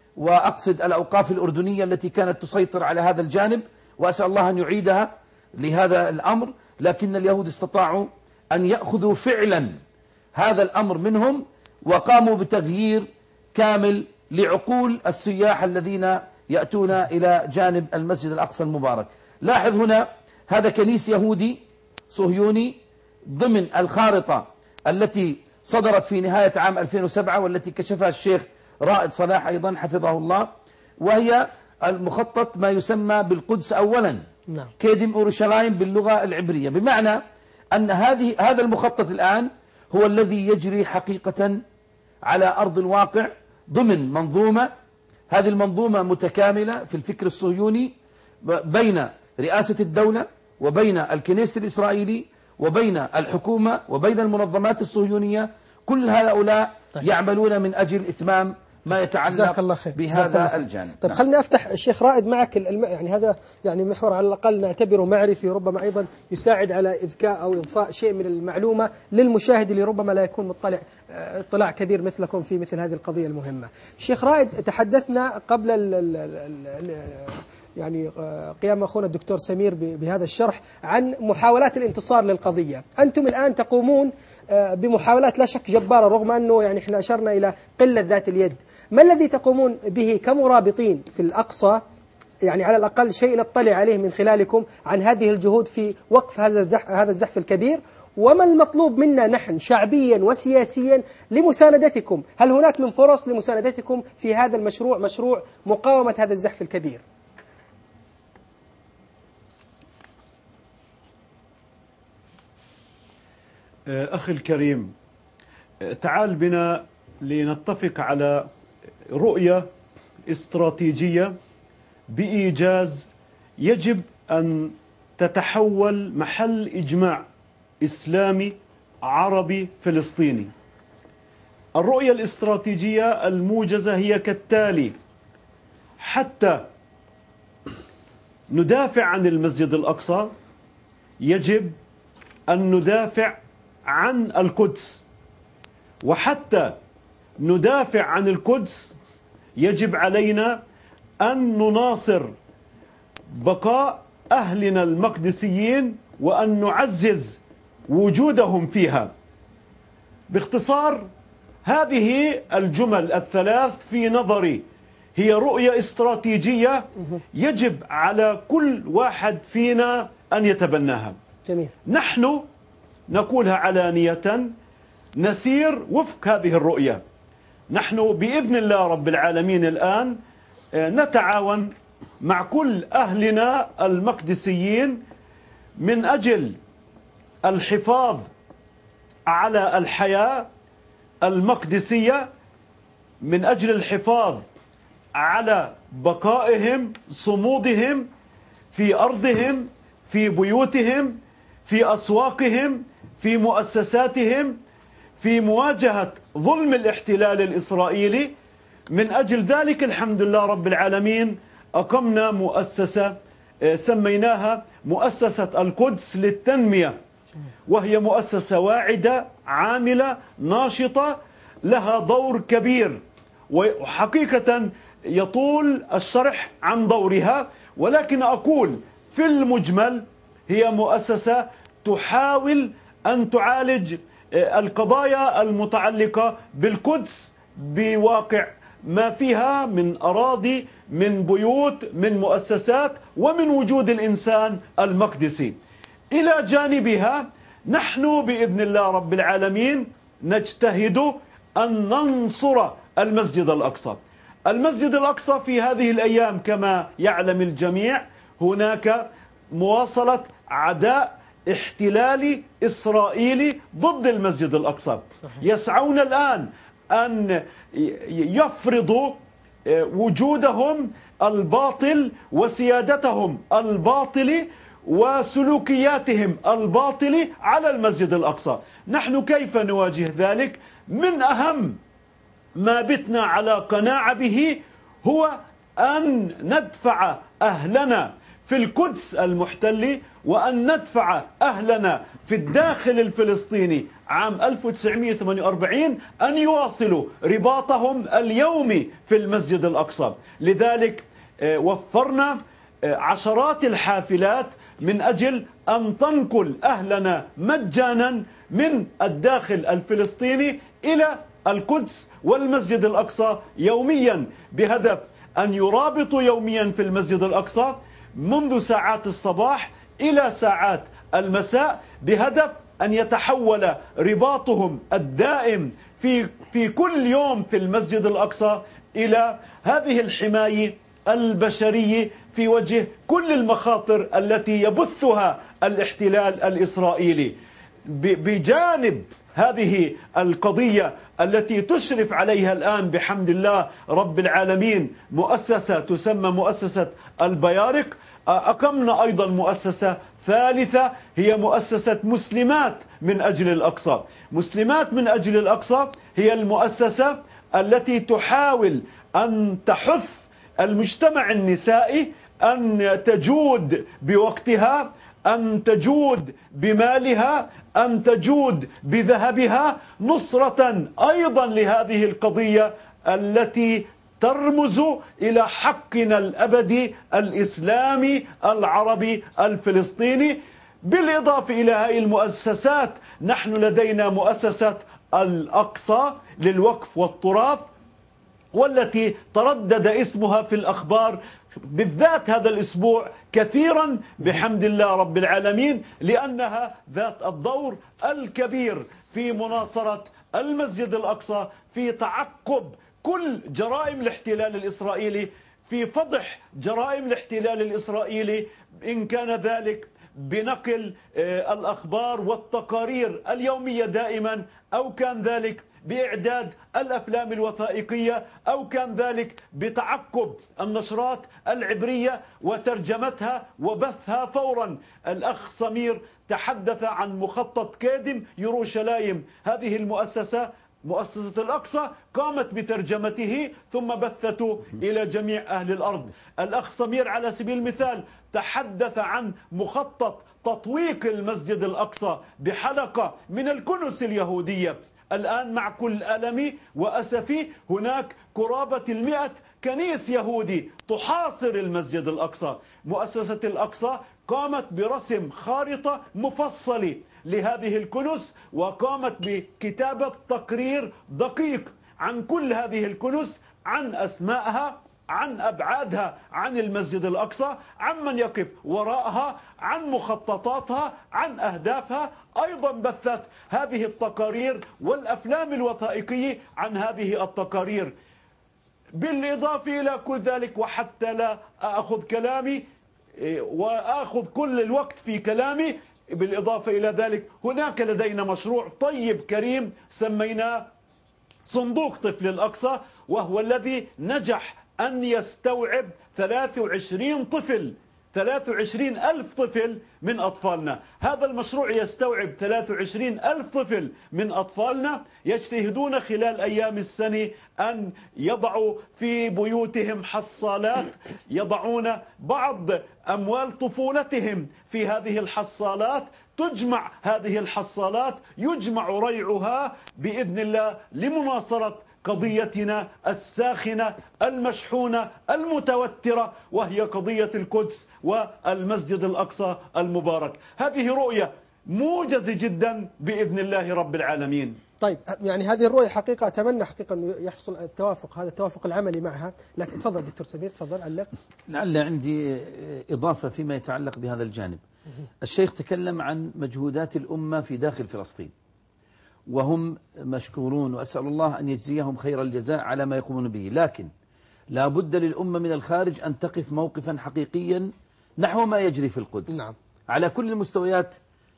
وأقصد الأوقاف الأردنية التي كانت تسيطر على هذا الجانب، وأسأل الله أن يعيدها لهذا الأمر، لكن اليهود استطاعوا أن يأخذوا فعلا هذا الأمر منهم وقاموا بتغيير كامل لعقول السياح الذين يأتون إلى جانب المسجد الأقصى المبارك. لاحظ هنا هذا كنيس يهودي صهيوني ضمن الخارطة التي صدرت في نهاية عام ألفين وسبعة والتي كشفها الشيخ رائد صلاح أيضا حفظه الله، وهي المخطط ما يسمى بالقدس أولا. نعم. كيدم أورشلايم باللغة العبرية، بمعنى أن هذه هذا المخطط الآن هو الذي يجري حقيقة على أرض الواقع ضمن منظومة. هذه المنظومة متكاملة في الفكر الصهيوني بين رئاسة الدولة وبين الكنيسة الإسرائيلي وبين الحكومة وبين المنظمات الصهيونية. كل هؤلاء طيب. يعملون من أجل إتمام ما يتعلق بهذا الجانب. طيب نعم. خليني أفتح الشيخ رائد معك الم... يعني هذا يعني محور على الأقل نعتبره معرفي، ربما أيضا يساعد على إذكاء أو إضفاء شيء من المعلومة للمشاهد اللي ربما لا يكون مطلع اطلاع كبير مثلكم في مثل هذه القضية المهمة. الشيخ رائد، تحدثنا قبل ال ال ال يعني قيام أخونا الدكتور سمير بهذا الشرح عن محاولات الانتصار للقضية. أنتم الآن تقومون بمحاولات لا شك جبارة، رغم أنه يعني إحنا أشرنا إلى قلة ذات اليد. ما الذي تقومون به كمرابطين في الأقصى، يعني على الأقل شيء نطلع عليه من خلالكم عن هذه الجهود في وقف هذا هذا الزحف الكبير؟ وما المطلوب منا نحن شعبيا وسياسيا لمساندتكم؟ هل هناك من فرص لمساندتكم في هذا المشروع، مشروع مقاومة هذا الزحف الكبير؟ أخي الكريم، تعال بنا لنتفق على رؤية استراتيجية بإيجاز يجب أن تتحول محل إجماع إسلامي عربي فلسطيني. الرؤية الاستراتيجية الموجزة هي كالتالي: حتى ندافع عن المسجد الأقصى يجب أن ندافع عن القدس، وحتى ندافع عن القدس يجب علينا أن نناصر بقاء أهلنا المقدسيين وأن نعزز وجودهم فيها. باختصار، هذه الجمل الثلاث في نظري هي رؤية استراتيجية يجب على كل واحد فينا أن يتبناها. جميل. نحن نقولها علانية، نسير وفق هذه الرؤية. نحن بإذن الله رب العالمين الآن نتعاون مع كل أهلنا المقدسيين من أجل الحفاظ على الحياة المقدسية، من أجل الحفاظ على بقائهم، صمودهم في أرضهم، في بيوتهم، في أسواقهم، في مؤسساتهم، في مواجهة ظلم الاحتلال الإسرائيلي. من أجل ذلك الحمد لله رب العالمين أقمنا مؤسسة سميناها مؤسسة القدس للتنمية، وهي مؤسسة واعدة عاملة ناشطة لها دور كبير، وحقيقة يطول الشرح عن دورها، ولكن أقول في المجمل هي مؤسسة تحاول أن تعالج القضايا المتعلقة بالقدس بواقع ما فيها من أراضي، من بيوت، من مؤسسات، ومن وجود الإنسان المقدسي. إلى جانبها نحن بإذن الله رب العالمين نجتهد أن ننصر المسجد الأقصى. المسجد الأقصى في هذه الأيام كما يعلم الجميع هناك مواصلة عداء احتلالي إسرائيلي ضد المسجد الأقصى. صحيح. يسعون الآن أن يفرضوا وجودهم الباطل وسيادتهم الباطل وسلوكياتهم الباطل على المسجد الأقصى. نحن كيف نواجه ذلك؟ من أهم ما بتنا على قناعة به هو أن ندفع أهلنا في القدس المحتل، وأن ندفع أهلنا في الداخل الفلسطيني عام ألف وتسعمئة وثمانية وأربعين أن يواصلوا رباطهم اليومي في المسجد الأقصى. لذلك وفرنا عشرات الحافلات من أجل أن تنقل أهلنا مجانا من الداخل الفلسطيني إلى القدس والمسجد الأقصى يوميا، بهدف أن يرابطوا يوميا في المسجد الأقصى منذ ساعات الصباح إلى ساعات المساء، بهدف أن يتحول رباطهم الدائم في في كل يوم في المسجد الأقصى إلى هذه الحماية البشرية في وجه كل المخاطر التي يبثها الاحتلال الإسرائيلي. بجانب هذه القضية التي تشرف عليها الآن بحمد الله رب العالمين مؤسسة تسمى مؤسسة البيارق، أقمنا أيضا مؤسسة ثالثة هي مؤسسة مسلمات من أجل الأقصى. مسلمات من أجل الأقصى هي المؤسسة التي تحاول أن تحث المجتمع النسائي أن تجود بوقتها، أن تجود بمالها، أن تجود بذهبها، نصرة أيضا لهذه القضية التي ترمز إلى حقنا الأبدي الإسلامي العربي الفلسطيني. بالإضافة إلى هذه المؤسسات نحن لدينا مؤسسة الأقصى للوقف والتراث، والتي تردد اسمها في الأخبار بالذات هذا الأسبوع كثيرا بحمد الله رب العالمين، لأنها ذات الدور الكبير في مناصرة المسجد الأقصى، في تعقب كل جرائم الاحتلال الإسرائيلي، في فضح جرائم الاحتلال الإسرائيلي، إن كان ذلك بنقل الأخبار والتقارير اليومية دائما، أو كان ذلك بإعداد الأفلام الوثائقية، أو كان ذلك بتعقب النشرات العبرية وترجمتها وبثها فورا. الأخ سمير تحدث عن مخطط كادم يروشلايم، هذه المؤسسة مؤسسة الأقصى قامت بترجمته ثم بثته إلى جميع أهل الأرض. الأخ سمير على سبيل المثال تحدث عن مخطط تطويق المسجد الأقصى بحلقة من الكنوس اليهودية. الآن مع كل ألمي وأسفي هناك قرابة المئة كنيس يهودي تحاصر المسجد الأقصى. مؤسسة الأقصى قامت برسم خارطة مفصلة لهذه الكنس، وقامت بكتابة تقرير دقيق عن كل هذه الكنس، عن أسمائها، عن أبعادها عن المسجد الأقصى، عن من يقف وراءها، عن مخططاتها، عن أهدافها. أيضا بثت هذه التقارير والأفلام الوثائقية عن هذه التقارير. بالإضافة إلى كل ذلك، وحتى لا أخذ كلامي وأخذ كل الوقت في كلامي، بالإضافة إلى ذلك هناك لدينا مشروع طيب كريم سميناه صندوق طفل الأقصى، وهو الذي نجح أن يستوعب ثلاثة وعشرين طفل ثلاثة وعشرين ألف طفل من أطفالنا. هذا المشروع يستوعب ثلاثة وعشرين ألف طفل من أطفالنا يجتهدون خلال أيام السنة أن يضعوا في بيوتهم حصالات، يضعون بعض أموال طفولتهم في هذه الحصالات. تجمع هذه الحصالات، يجمع ريعها بإذن الله لمناصرة قضيتنا الساخنة المشحونة المتوترة، وهي قضية القدس والمسجد الأقصى المبارك. هذه رؤية موجزة جدا بإذن الله رب العالمين. طيب، يعني هذه الرؤية حقيقة أتمنى حقيقة أن يحصل التوافق، هذا التوافق العملي معها. لكن تفضل دكتور سمير، تفضل علق. لعل عندي إضافة فيما يتعلق بهذا الجانب. الشيخ تكلم عن مجهودات الأمة في داخل فلسطين، وهم مشكورون، وأسأل الله أن يجزيهم خير الجزاء على ما يقومون به، لكن لا بد للأمة من الخارج أن تقف موقفا حقيقيا نحو ما يجري في القدس. نعم. على كل المستويات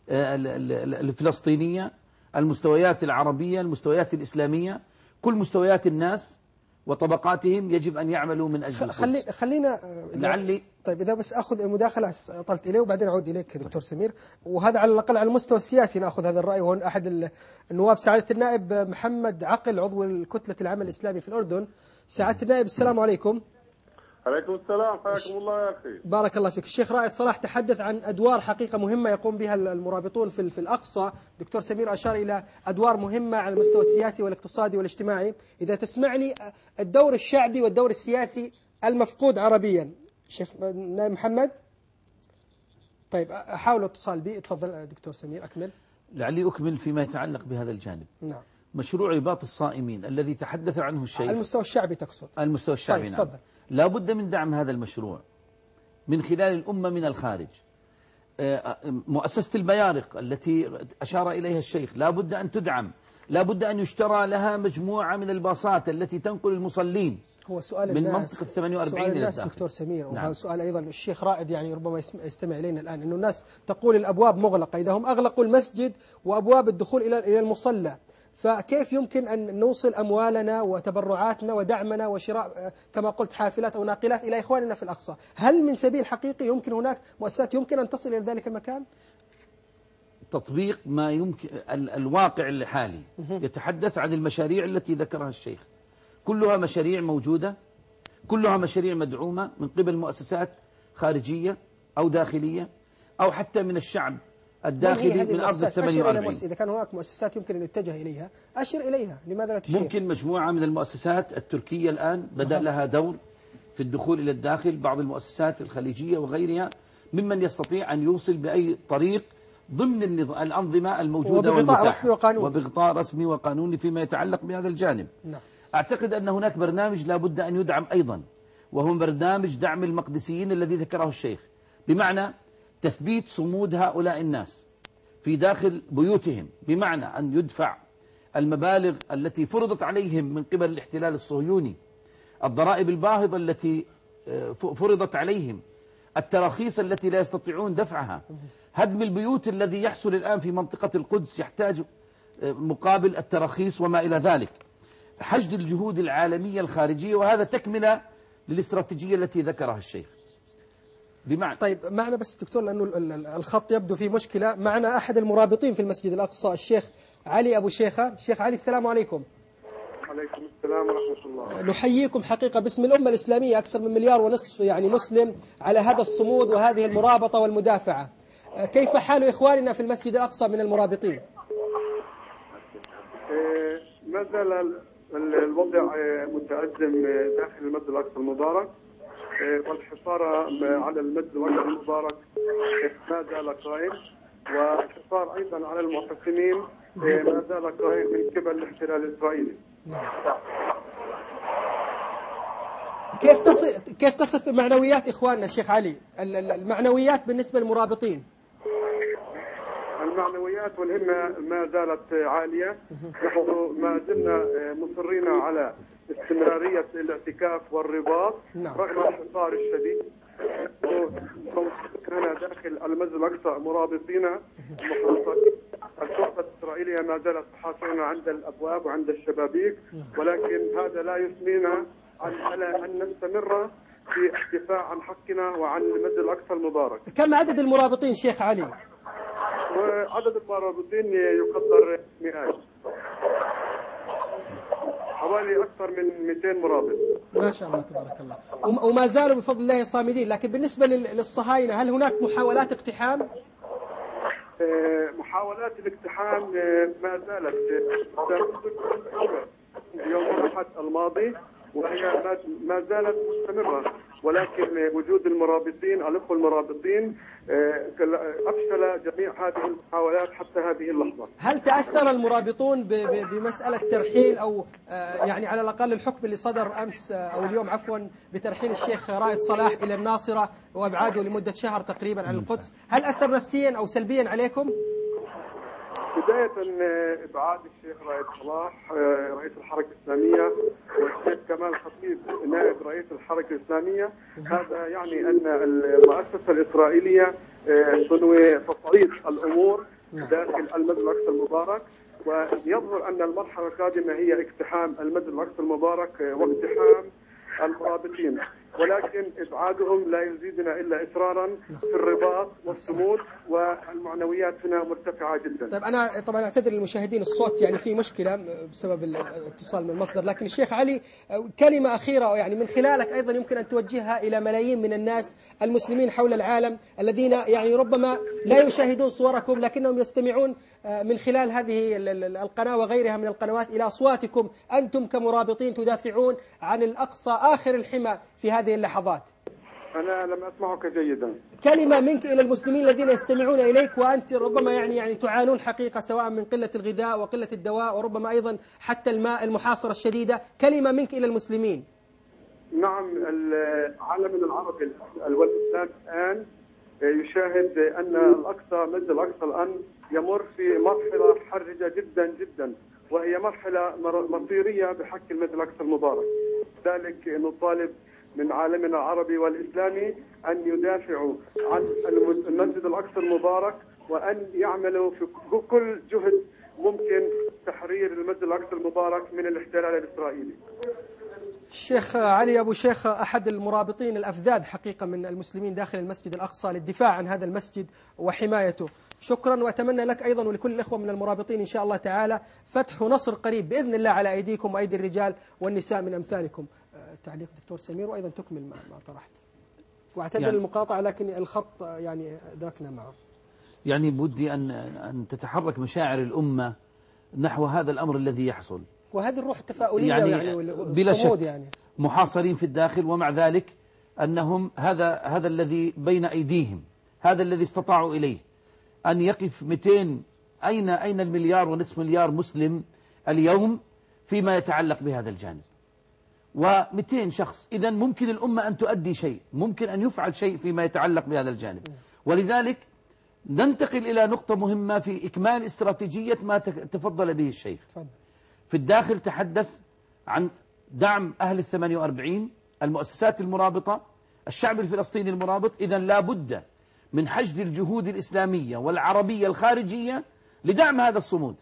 الفلسطينية، المستويات العربية، المستويات الإسلامية، كل مستويات الناس وطبقاتهم يجب أن يعملوا من أجل القدس. خلي خلينا لعلي طيب إذا بس أخذ المداخلة طلت إليه وبعدين أعود إليك دكتور سمير، وهذا على الأقل على المستوى السياسي نأخذ هذا الرأي. وهو أحد النواب سعادة النائب محمد عقل، عضو كتلة العمل الإسلامي في الأردن. سعادة النائب، السلام عليكم. عليكم السلام، حياكم الله يا أخي. بارك الله فيك. الشيخ رائد صلاح تحدث عن أدوار حقيقة مهمة يقوم بها المرابطون في في الأقصى. دكتور سمير أشار إلى أدوار مهمة على المستوى السياسي والاقتصادي والاجتماعي. إذا تسمعني، الدور الشعبي والدور السياسي المفقود عربيا. شيخ نائب محمد، طيب أحاول اتصال بي. تفضل دكتور سمير، أكمل. لعلي أكمل فيما يتعلق بهذا الجانب. نعم. مشروع رباط الصائمين الذي تحدث عنه الشيخ، على المستوى الشعبي تقصد؟ المستوى الشعبي. طيب، نعم. تفضل. لا بد من دعم هذا المشروع من خلال الأمة من الخارج. مؤسسة البيارق التي أشار إليها الشيخ لا بد أن تدعم، لا بد أن يشترى لها مجموعة من الباصات التي تنقل المصلين. هو سؤال من الناس منطقة ثمانية وأربعين سؤال إلى الناس الداخل. دكتور سمير، وهذا نعم. سؤال أيضا الشيخ رائد يعني ربما يستمع إلينا الآن، إنه الناس تقول الأبواب مغلقة، إذا هم أغلقوا المسجد وأبواب الدخول إلى إلى المصلى، فكيف يمكن أن نوصل أموالنا وتبرعاتنا ودعمنا وشراء كما قلت حافلات أو ناقلات إلى إخواننا في الأقصى؟ هل من سبيل حقيقي يمكن هناك مؤسسات يمكن أن تصل إلى ذلك المكان؟ تطبيق ما يمكن ال الواقع الحالي يتحدث عن المشاريع التي ذكرها الشيخ، كلها مشاريع موجودة، كلها مشاريع مدعومة من قبل مؤسسات خارجية أو داخلية أو حتى من الشعب الداخلي من أرض الثمانية وأربعين. إذا كان هناك مؤسسات يمكن أن يتجه إليها أشر إليها، لماذا لا تشير؟ ممكن مجموعة من المؤسسات التركية الآن بدأ لها دور في الدخول إلى الداخل، بعض المؤسسات الخليجية وغيرها ممن يستطيع أن يوصل بأي طريق ضمن الأنظمة الموجودة وبغطاء رسمي وقانوني وبغطاء رسمي وقانوني فيما يتعلق بهذا الجانب. نعم. أعتقد أن هناك برنامج لا بد أن يدعم أيضا، وهو برنامج دعم المقدسيين الذي ذكره الشيخ، بمعنى تثبيت صمود هؤلاء الناس في داخل بيوتهم، بمعنى أن يدفع المبالغ التي فرضت عليهم من قبل الاحتلال الصهيوني، الضرائب الباهظة التي فرضت عليهم، التراخيص التي لا يستطيعون دفعها، هدم البيوت الذي يحصل الآن في منطقة القدس يحتاج مقابل التراخيص وما إلى ذلك، حشد الجهود العالمية الخارجية، وهذا تكملة للاستراتيجية التي ذكرها الشيخ. بمعنى طيب معنا بس دكتور، لأنه الخط يبدو فيه مشكلة، معنا أحد المرابطين في المسجد الأقصى الشيخ علي أبو شيخة. الشيخ علي، السلام عليكم. عليكم السلام ورحمة الله. نحييكم حقيقة باسم الأمة الإسلامية، أكثر من مليار ونصف يعني مسلم، على هذا الصمود وهذه المرابطة والمدافعة. كيف حال إخواننا في المسجد الأقصى من المرابطين؟ نزل الوضع متأزم داخل المسجد الأقصى المبارك، والحصار على المسجد الأقصى المبارك ما زال قائم، والحصار أيضا على المعتصمين ما زال قائم من قبل الاحتلال الإسرائيلي. كيف تصف كيف تصف معنويات إخواننا الشيخ علي؟ المعنويات بالنسبة للمرابطين. المعنويات والهمة ما زالت عالية، نحن ما زلنا مصرين على استمرارية الاعتكاف والرباط رغم الحصار الشديد. كان داخل المسجد الأقصى مرابطين محاصرين، الشرطة الإسرائيلية ما زالت تحاصرنا عند الأبواب وعند الشبابيك، ولكن هذا لا يثنينا على أن نستمر في الدفاع عن حقنا وعن المسجد الأقصى المبارك. كم عدد المرابطين شيخ علي؟ وعدد المرابطين يقدر مئات، حوالي أكثر من مئتين مرابط. ما شاء الله تبارك الله. وما زالوا بفضل الله صامدين. لكن بالنسبة للصهاينة هل هناك محاولات اقتحام؟ محاولات الاقتحام ما زالت يوم الأحد الماضي، وهي ما زالت مستمرة، ولكن وجود المرابطين الأخوة المرابطين أفشل جميع هذه المحاولات حتى هذه اللحظة. هل تأثر المرابطون بمسألة ترحيل أو يعني على الأقل الحكم اللي صدر أمس أو اليوم عفوا بترحيل الشيخ رائد صلاح إلى الناصرة وأبعاده لمدة شهر تقريبا عن القدس، هل أثر نفسيا أو سلبيا عليكم؟ بداية إبعاد الشيخ رائد صلاح رئيس الحركة الإسلامية والشيخ كمال خطيب نائب رئيس الحركة الإسلامية، هذا يعني أن المؤسسة الإسرائيلية تنوي تصعيد الأمور داخل المسجد الأقصى المبارك، ويظهر أن المرحلة القادمة هي اقتحام المسجد الأقصى المبارك واقتحام المرابطين، ولكن إبعادهم لا يزيدنا إلا إصرارا في الرباط والصمود، والمعنويات هنا مرتفعة جدا. طيب أنا طبعا أعتذر للمشاهدين، الصوت يعني في مشكلة بسبب الاتصال من المصدر، لكن الشيخ علي كلمة أخيرة يعني من خلالك أيضا يمكن أن توجهها إلى ملايين من الناس المسلمين حول العالم الذين يعني ربما لا يشاهدون صوركم لكنهم يستمعون من خلال هذه القناة وغيرها من القنوات إلى أصواتكم أنتم كمرابطين تدافعون عن الأقصى آخر الحمى في هذه اللحظات. أنا لم أسمعك جيدا. كلمة منك إلى المسلمين الذين يستمعون إليك وأنت ربما يعني يعني تعانون حقيقة سواء من قلة الغذاء وقلة الدواء وربما أيضا حتى الماء، المحاصرة الشديدة، كلمة منك إلى المسلمين. نعم، العالم العربي والإسلام الآن يشاهد أن الأقصى مسجد الأقصى الآن يمر في مرحلة حرجة جدا جدا، وهي مرحلة مصيرية بحق المسجد الأقصى المبارك. لذلك نطالب من عالمنا العربي والإسلامي أن يدافعوا عن المسجد الأقصى المبارك، وأن يعملوا في كل جهد ممكن تحرير المسجد الأقصى المبارك من الاحتلال الإسرائيلي. الشيخ علي أبو شيخ أحد المرابطين الأفذاذ حقيقة من المسلمين داخل المسجد الأقصى للدفاع عن هذا المسجد وحمايته، شكرا، وأتمنى لك أيضا ولكل الإخوة من المرابطين إن شاء الله تعالى فتح ونصر قريب بإذن الله على أيديكم وأيدي الرجال والنساء من أمثالكم. تعليق دكتور سمير وأيضا تكمل ما طرحت، واعتذر يعني المقاطعة لكن الخط يعني أدركنا معه. يعني بودي أن أن تتحرك مشاعر الأمة نحو هذا الأمر الذي يحصل، وهذه الروح التفاؤلية يعني, يعني بلا شك يعني محاصرين في الداخل، ومع ذلك أنهم هذا هذا الذي بين أيديهم، هذا الذي استطاعوا إليه أن يقف مئتين أين أين المليار ونصف مليار مسلم اليوم فيما يتعلق بهذا الجانب، ومئتين شخص. إذن ممكن الأمة أن تؤدي شيء، ممكن أن يفعل شيء فيما يتعلق بهذا الجانب. ولذلك ننتقل إلى نقطة مهمة في إكمال استراتيجية ما تفضل به الشيخ. في الداخل تحدث عن دعم أهل الثمانية وأربعين، المؤسسات المرابطة، الشعب الفلسطيني المرابط. إذن لا بد من حشد الجهود الإسلامية والعربية الخارجية لدعم هذا الصمود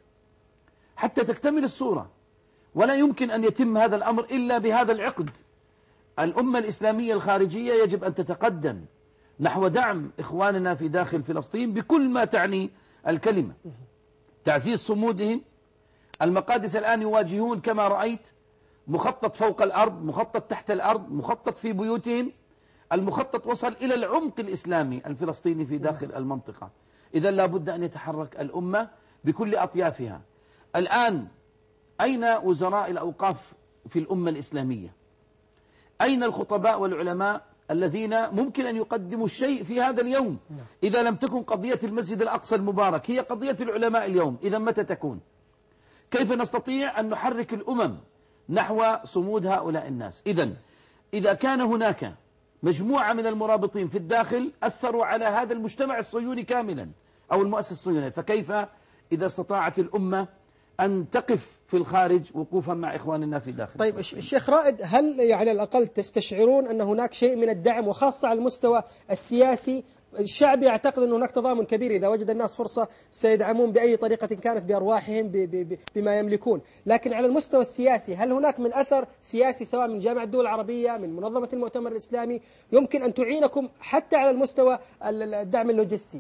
حتى تكتمل الصورة، ولا يمكن أن يتم هذا الأمر إلا بهذا العقد. الأمة الإسلامية الخارجية يجب أن تتقدم نحو دعم إخواننا في داخل فلسطين بكل ما تعني الكلمة، تعزيز صمودهم. المقادس الآن يواجهون كما رأيت مخطط فوق الأرض، مخطط تحت الأرض، مخطط في بيوتهم. المخطط وصل إلى العمق الإسلامي الفلسطيني في داخل المنطقة. إذا لا بد أن يتحرك الأمة بكل أطيافها. الآن أين وزراء الأوقاف في الأمة الإسلامية؟ أين الخطباء والعلماء الذين ممكن أن يقدموا الشيء في هذا اليوم؟ إذا لم تكن قضية المسجد الأقصى المبارك هي قضية العلماء اليوم، إذا متى تكون؟ كيف نستطيع أن نحرك الأمم نحو صمود هؤلاء الناس؟ إذن إذا كان هناك مجموعة من المرابطين في الداخل أثروا على هذا المجتمع الصهيوني كاملا أو المؤسس الصهيوني، فكيف إذا استطاعت الأمة أن تقف في الخارج وقوفا مع إخواننا في الداخل؟ طيب الشيخ رائد، هل يعني على الأقل تستشعرون أن هناك شيء من الدعم، وخاصة على المستوى السياسي؟ الشعب يعتقد أن هناك تضامن كبير، إذا وجد الناس فرصة سيدعمون بأي طريقة كانت بأرواحهم بما يملكون، لكن على المستوى السياسي هل هناك من أثر سياسي سواء من جامعة الدول العربية، من منظمة المؤتمر الإسلامي، يمكن أن تعينكم حتى على المستوى الدعم اللوجستي؟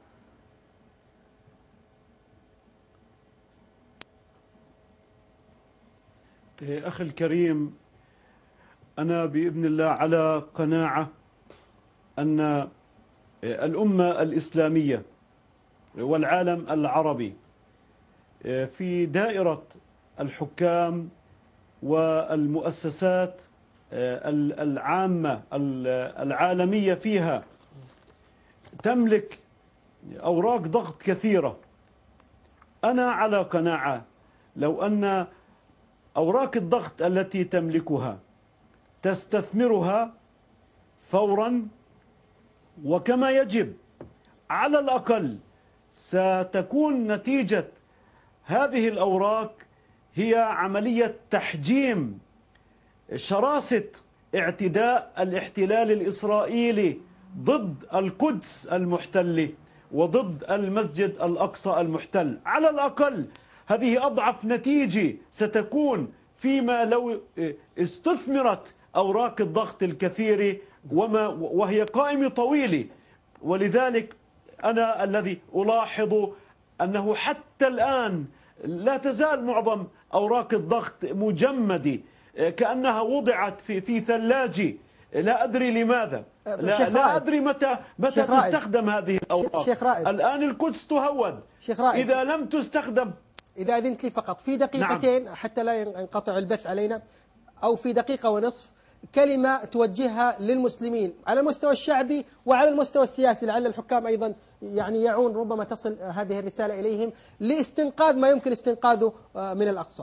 أخي الكريم، أنا بإذن الله على قناعة أن الأمة الإسلامية والعالم العربي في دائرة الحكام والمؤسسات العامة العالمية فيها تملك أوراق ضغط كثيرة. أنا على قناعة لو أن أوراق الضغط التي تملكها تستثمرها فورا وكما يجب، على الأقل ستكون نتيجة هذه الأوراق هي عملية تحجيم شراسة اعتداء الاحتلال الإسرائيلي ضد القدس المحتلة وضد المسجد الأقصى المحتل. على الأقل هذه أضعف نتيجة ستكون فيما لو استثمرت أوراق الضغط الكثيرة وما وهي قائمة طويلة. ولذلك أنا الذي ألاحظ أنه حتى الآن لا تزال معظم أوراق الضغط مجمدة كأنها وضعت في في ثلاجة، لا أدري لماذا، لا, لا أدري متى متى تستخدم هذه الأوراق. الآن القدس تهود إذا لم تستخدم. إذا أذنت لي فقط في دقيقتين، نعم، حتى لا ينقطع البث علينا، أو في دقيقة ونصف، كلمة توجهها للمسلمين على المستوى الشعبي وعلى المستوى السياسي، لعل الحكام أيضا يعني يعون ربما تصل هذه الرسالة إليهم لاستنقاذ ما يمكن استنقاذه من الأقصى.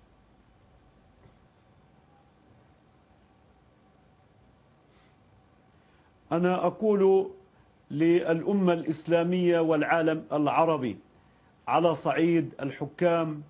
أنا أقول للأمة الإسلامية والعالم العربي على صعيد الحكام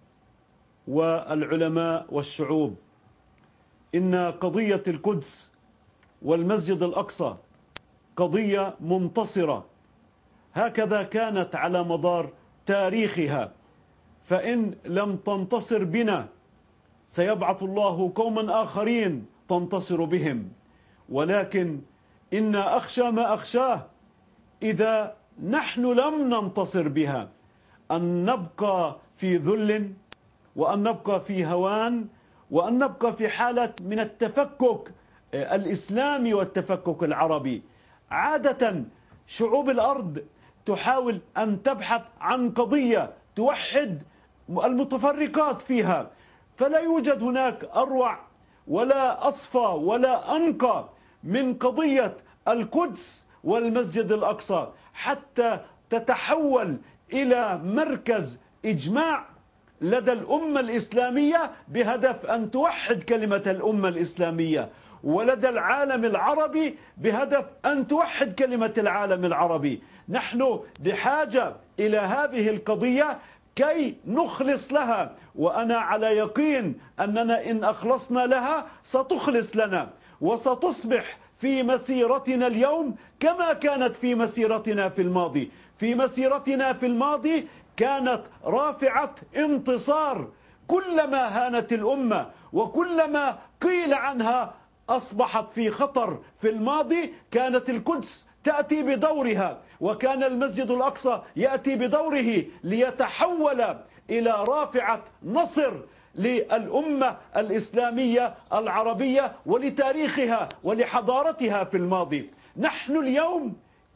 والعلماء والشعوب إن قضية القدس والمسجد الأقصى قضية منتصرة، هكذا كانت على مدار تاريخها، فإن لم تنتصر بنا سيبعث الله قوما آخرين تنتصر بهم. ولكن إن أخشى ما أخشاه إذا نحن لم ننتصر بها أن نبقى في ذل، وأن نبقى في هوان، وأن نبقى في حالة من التفكك الإسلامي والتفكك العربي. عادة شعوب الأرض تحاول أن تبحث عن قضية توحد المتفرقات فيها، فلا يوجد هناك أروع ولا أصفى ولا أنقى من قضية القدس والمسجد الأقصى، حتى تتحول إلى مركز إجماع لدى الأمة الإسلامية بهدف أن توحد كلمة الأمة الإسلامية، ولدى العالم العربي بهدف أن توحد كلمة العالم العربي. نحن بحاجة إلى هذه القضية كي نخلص لها، وأنا على يقين أننا إن أخلصنا لها ستخلص لنا وستصبح في مسيرتنا اليوم كما كانت في مسيرتنا في الماضي. في مسيرتنا في الماضي كانت رافعة انتصار، كلما هانت الأمة وكلما قيل عنها أصبحت في خطر في الماضي كانت القدس تأتي بدورها، وكان المسجد الأقصى يأتي بدوره ليتحول إلى رافعة نصر للأمة الإسلامية العربية ولتاريخها ولحضارتها في الماضي. نحن اليوم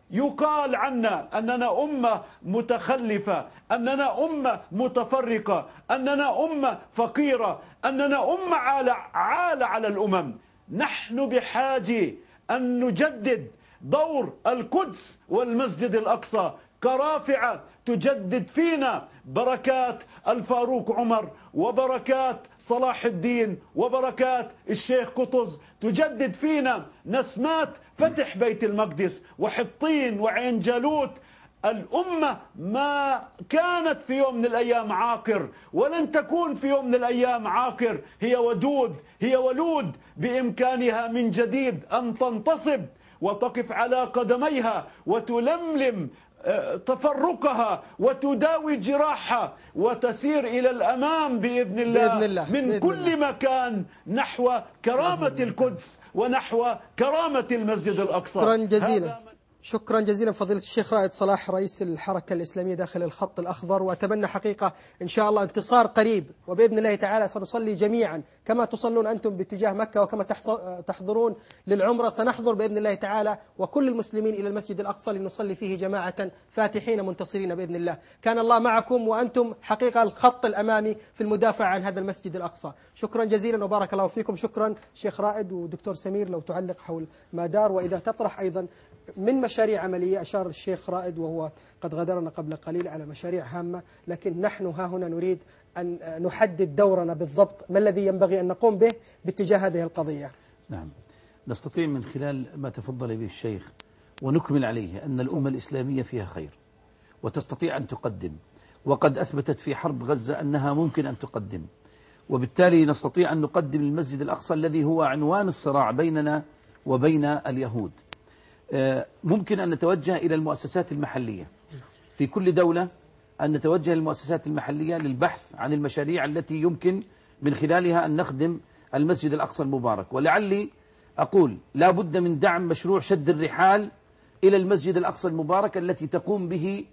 يقال عنا أننا أمة متخلفة، أننا أمة متفرقة، أننا أمة فقيرة، أننا أمة عالة, عالة على الأمم. نحن بحاجة أن نجدد دور القدس والمسجد الأقصى كرافعة تجدد فينا بركات الفاروق عمر وبركات صلاح الدين وبركات الشيخ قطز، تجدد فينا نسمات فتح بيت المقدس وحطين وعين جالوت. الأمة ما كانت في يوم من الأيام عاقر ولن تكون في يوم من الأيام عاقر، هي ودود، هي ولود، بإمكانها من جديد أن تنتصب وتقف على قدميها وتلملم تفرقها وتداوي جراحها وتسير إلى الأمام بإذن الله, بإذن الله. من بإذن كل الله. مكان نحو كرامة القدس ونحو كرامة المسجد الأقصى. شكرا جزيلا، شكرا جزيلا فضيلة الشيخ رائد صلاح رئيس الحركة الإسلامية داخل الخط الأخضر، وأتمنى حقيقة إن شاء الله انتصار قريب، وبإذن الله تعالى سنصلي جميعا كما تصلون أنتم باتجاه مكة وكما تحضرون للعمرة سنحضر بإذن الله تعالى وكل المسلمين إلى المسجد الأقصى لنصلي فيه جماعة فاتحين منتصرين بإذن الله. كان الله معكم وأنتم حقيقة الخط الأمامي في المدافع عن هذا المسجد الأقصى. شكرا جزيلا وبارك الله فيكم. شكرا شيخ رائد ودكتور سمير، لو تعلق حول ما دار وإذا تطرح أيضا من مشاريع عملية. أشار الشيخ رائد وهو قد غادرنا قبل قليل على مشاريع هامة، لكن نحن ها هنا نريد أن نحدد دورنا بالضبط، ما الذي ينبغي أن نقوم به باتجاه هذه القضية. نعم، نستطيع من خلال ما تفضل به الشيخ ونكمل عليه أن الأمة الإسلامية فيها خير وتستطيع أن تقدم، وقد أثبتت في حرب غزة أنها ممكن أن تقدم، وبالتالي نستطيع أن نقدم المسجد الأقصى الذي هو عنوان الصراع بيننا وبين اليهود. ممكن أن نتوجه إلى المؤسسات المحلية في كل دولة، أن نتوجه للمؤسسات المحلية للبحث عن المشاريع التي يمكن من خلالها أن نخدم المسجد الأقصى المبارك. ولعلي أقول لا بد من دعم مشروع شد الرحال إلى المسجد الأقصى المبارك التي تقوم به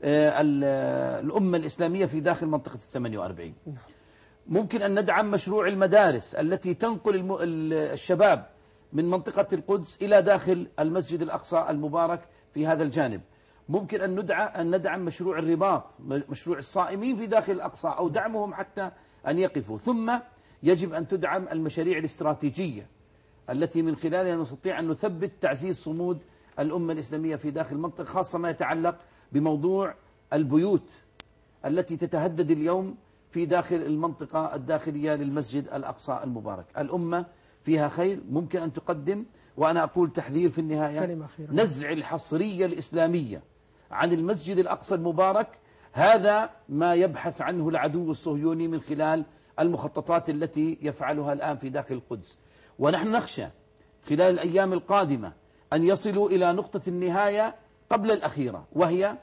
الأمة الإسلامية في داخل منطقة الثمانية وأربعين. ممكن أن ندعم مشروع المدارس التي تنقل الشباب من منطقة القدس إلى داخل المسجد الأقصى المبارك في هذا الجانب. ممكن أن ندعم, أن ندعم مشروع الرباط، مشروع الصائمين في داخل الأقصى أو دعمهم حتى أن يقفوا. ثم يجب أن تدعم المشاريع الاستراتيجية التي من خلالها نستطيع أن نثبت تعزيز صمود الأمة الإسلامية في داخل المنطقة، خاصة ما يتعلق بموضوع البيوت التي تتهدد اليوم في داخل المنطقة الداخلية للمسجد الأقصى المبارك. الأمة فيها خير، ممكن أن تقدم. وأنا أقول تحذير في النهاية، نزع الحصرية الإسلامية عن المسجد الأقصى المبارك، هذا ما يبحث عنه العدو الصهيوني من خلال المخططات التي يفعلها الآن في داخل القدس. ونحن نخشى خلال الأيام القادمة أن يصلوا إلى نقطة النهاية قبل الأخيرة، وهي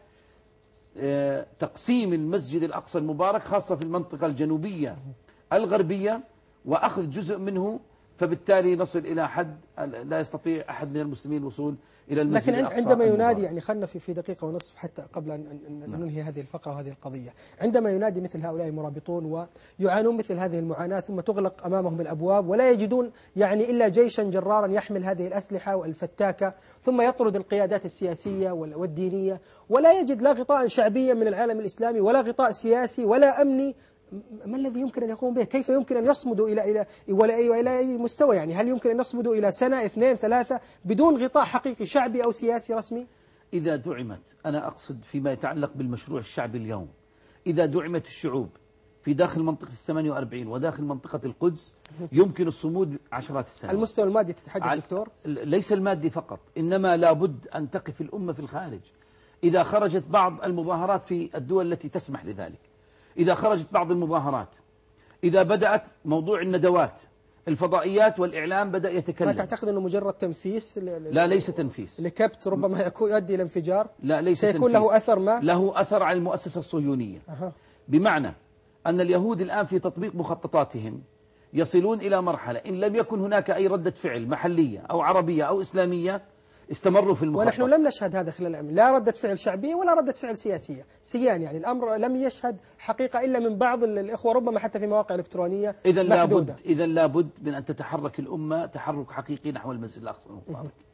تقسيم المسجد الأقصى المبارك خاصة في المنطقة الجنوبية الغربية وأخذ جزء منه، فبالتالي نصل إلى حد لا يستطيع أحد من المسلمين الوصول إلى المسجد لكن الأقصى عندما المبارك. ينادي، يعني خلنا في في دقيقة ونصف حتى قبل أن ننهي هذه الفقرة وهذه القضية، عندما ينادي مثل هؤلاء المرابطون ويعانون مثل هذه المعاناة ثم تغلق أمامهم الأبواب ولا يجدون يعني إلا جيشا جرارا يحمل هذه الأسلحة والفتاكة، ثم يطرد القيادات السياسية والدينية، ولا يجد لا غطاء شعبيا من العالم الإسلامي ولا غطاء سياسي ولا أمني، ما الذي يمكن أن يقوم به؟ كيف يمكن أن يصمدوا إلى إلى إلى إلى أي مستوى؟ يعني هل يمكن أن يصمدوا إلى سنة اثنين ثلاثة بدون غطاء حقيقي شعبي أو سياسي رسمي؟ إذا دعمت، أنا أقصد فيما يتعلق بالمشروع الشعبي اليوم، إذا دعمت الشعوب في داخل منطقة الثمانية وأربعين وداخل منطقة القدس يمكن الصمود عشرات السنوات. المستوى المادي تتحدث دكتور؟ ليس المادي فقط، إنما لابد أن تقف الأمة في الخارج. إذا خرجت بعض المظاهرات في الدول التي تسمح لذلك، إذا خرجت بعض المظاهرات، إذا بدأت موضوع الندوات، الفضائيات والإعلام بدأ يتكلم، ما تعتقد أنه مجرد تنفيس؟ لا ليس تنفيس، لكبت ربما يكون يؤدي إلى انفجار؟ لا ليس سيكون تنفيس. له أثر ما؟ له أثر على المؤسسة الصهيونية. أه. بمعنى أن اليهود الآن في تطبيق مخططاتهم يصلون إلى مرحلة إن لم يكن هناك أي ردة فعل محلية أو عربية أو إسلامية استمروا في المخطط. ونحن لم نشهد هذا خلال الأمر، لا ردة فعل شعبية ولا ردة فعل سياسية سيان، يعني الأمر لم يشهد حقيقة إلا من بعض الإخوة ربما حتى في مواقع إلكترونية إذا لابد إذا لابد من أن تتحرك الأمة تحرك حقيقي نحو المسجد الأقصى المبارك.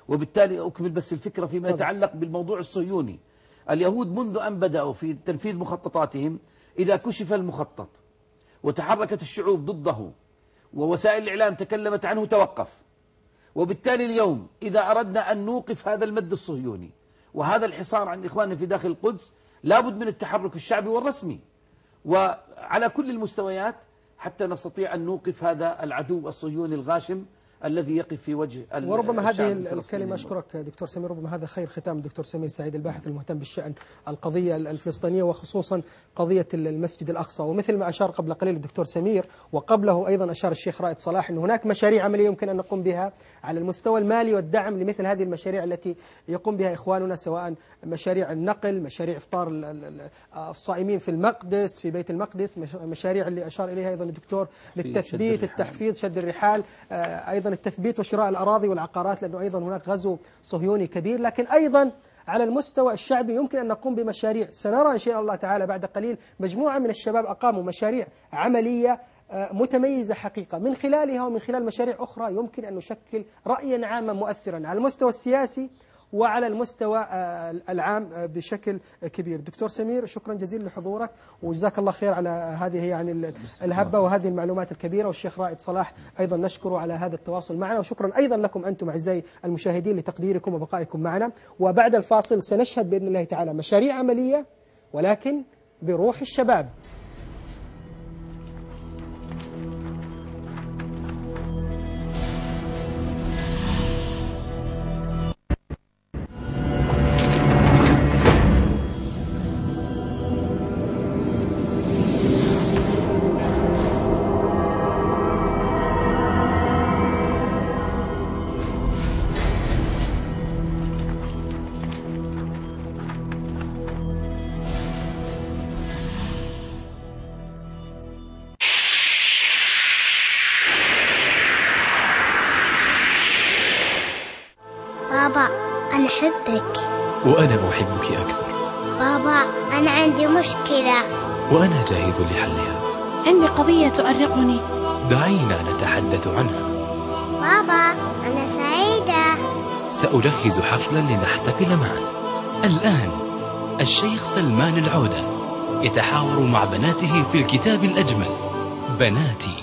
وبالتالي أكمل بس الفكرة فيما يتعلق بالموضوع الصهيوني. اليهود منذ أن بدأوا في تنفيذ مخططاتهم، إذا كشف المخطط وتحركت الشعوب ضده ووسائل الإعلام تكلمت عنه توقف. وبالتالي اليوم إذا أردنا أن نوقف هذا المد الصهيوني وهذا الحصار عن إخواننا في داخل القدس، لابد من التحرك الشعبي والرسمي وعلى كل المستويات حتى نستطيع أن نوقف هذا العدو الصهيوني الغاشم الذي يقف في وجه وربما هذه الكلمة، أشكرك دكتور سمير، ربما هذا خير ختام الدكتور سمير سعيد الباحث المهتم بالشأن القضية الفلسطينية وخصوصا قضية المسجد الأقصى. ومثل ما أشار قبل قليل الدكتور سمير وقبله أيضا أشار الشيخ رائد صلاح أن هناك مشاريع عملية يمكن أن نقوم بها على المستوى المالي والدعم لمثل هذه المشاريع التي يقوم بها إخواننا، سواء مشاريع النقل، مشاريع إفطار الصائمين في المقدس في بيت المقدس، مشاريع اللي أشار إليها أيضا الدكتور للتثبيت، التحفيظ، شد الرحال، أيضا التثبيت وشراء الأراضي والعقارات، لأنه أيضا هناك غزو صهيوني كبير. لكن أيضا على المستوى الشعبي يمكن أن نقوم بمشاريع. سنرى إن شاء الله تعالى بعد قليل مجموعة من الشباب أقاموا مشاريع عملية متميزة حقيقة، من خلالها ومن خلال مشاريع أخرى يمكن أن نشكل رأيا عاما مؤثرا على المستوى السياسي وعلى المستوى العام بشكل كبير. دكتور سمير، شكرا جزيلا لحضورك وجزاك الله خير على هذه يعني الهبة وهذه المعلومات الكبيرة. والشيخ رائد صلاح أيضا نشكره على هذا التواصل معنا، وشكرا أيضا لكم أنتم أعزائي المشاهدين لتقديركم وبقائكم معنا. وبعد الفاصل سنشهد بإذن الله تعالى مشاريع عملية ولكن بروح الشباب. بابا أنا أحبك. وأنا أحبك أكثر. بابا أنا عندي مشكلة وأنا جاهز لحلها. عندي قضية تؤرقني. دعينا نتحدث عنها. بابا أنا سعيدة. سأجهز حفلا لنحتفل معا. الآن الشيخ سلمان العودة يتحاور مع بناته في الكتاب الأجمل، بناتي.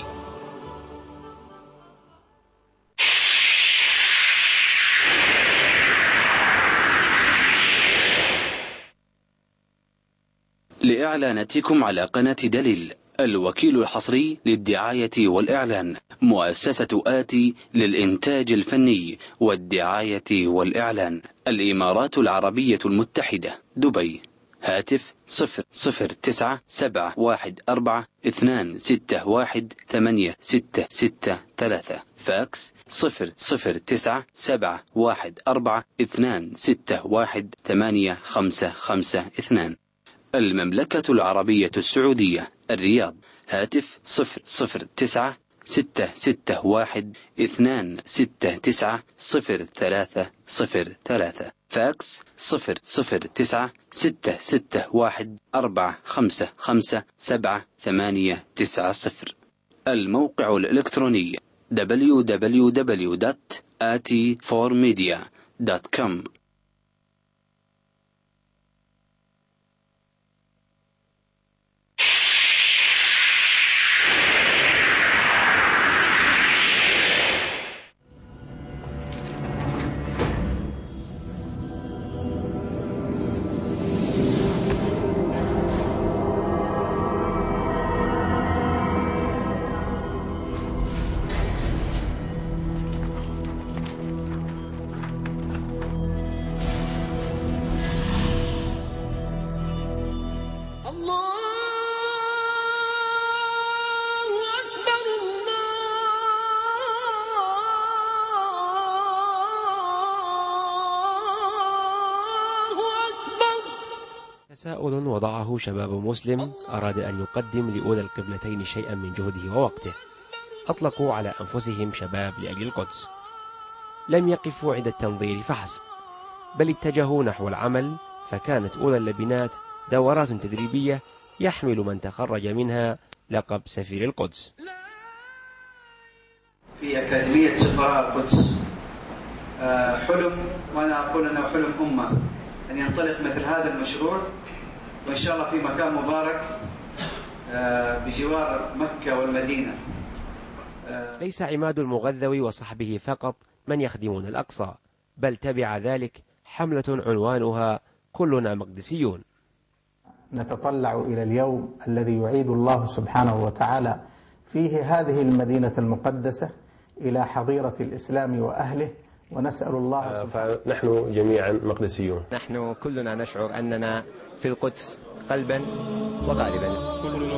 لإعلاناتكم على قناة دليل، الوكيل الحصري للدعاية والإعلان، مؤسسة آتي للإنتاج الفني والدعاية والإعلان، الإمارات العربية المتحدة، دبي. هاتف صفر صفر تسعة سبعة واحد أربعة اثنان ستة واحد ثمانية ستة ستة ثلاثة. فاكس صفر صفر تسعة سبعة واحد أربعة اثنان ستة واحد ثمانية خمسة خمسة اثنان. المملكة العربية السعودية، الرياض. هاتف صفر صفر تسعة ستة ستة واحد اثنان ستة تسعة صفر ثلاثة صفر ثلاثة. فاكس صفر صفر تسعة ستة ستة واحد أربعة خمسة خمسة سبعة ثمانية تسعة صفر. الموقع الإلكتروني دبليو دبليو دبليو دوت آتي فور ميديا دوت كوم. تساؤل وضعه شباب مسلم أراد أن يقدم لأولى القبلتين شيئا من جهده ووقته. أطلقوا على أنفسهم شباب لأجل القدس. لم يقفوا عند التنظير فحسب، بل اتجهوا نحو العمل، فكانت أولى اللبنات دورات تدريبية يحمل من تخرج منها لقب سفير القدس. في أكاديمية سفراء القدس حلم، وأنا أقول أنه حلم أمة أن ينطلق مثل هذا المشروع، وإن شاء الله في مكان مبارك بجوار مكة والمدينة. ليس عماد المغذوي وصحبه فقط من يخدمون الأقصى، بل تبع ذلك حملة عنوانها كلنا مقدسيون. نتطلع إلى اليوم الذي يعيد الله سبحانه وتعالى فيه هذه المدينة المقدسة إلى حظيرة الإسلام وأهله، ونسأل الله سبحانه. فنحن جميعا مقدسيون. نحن كلنا نشعر أننا في القدس قلبا وقالبا.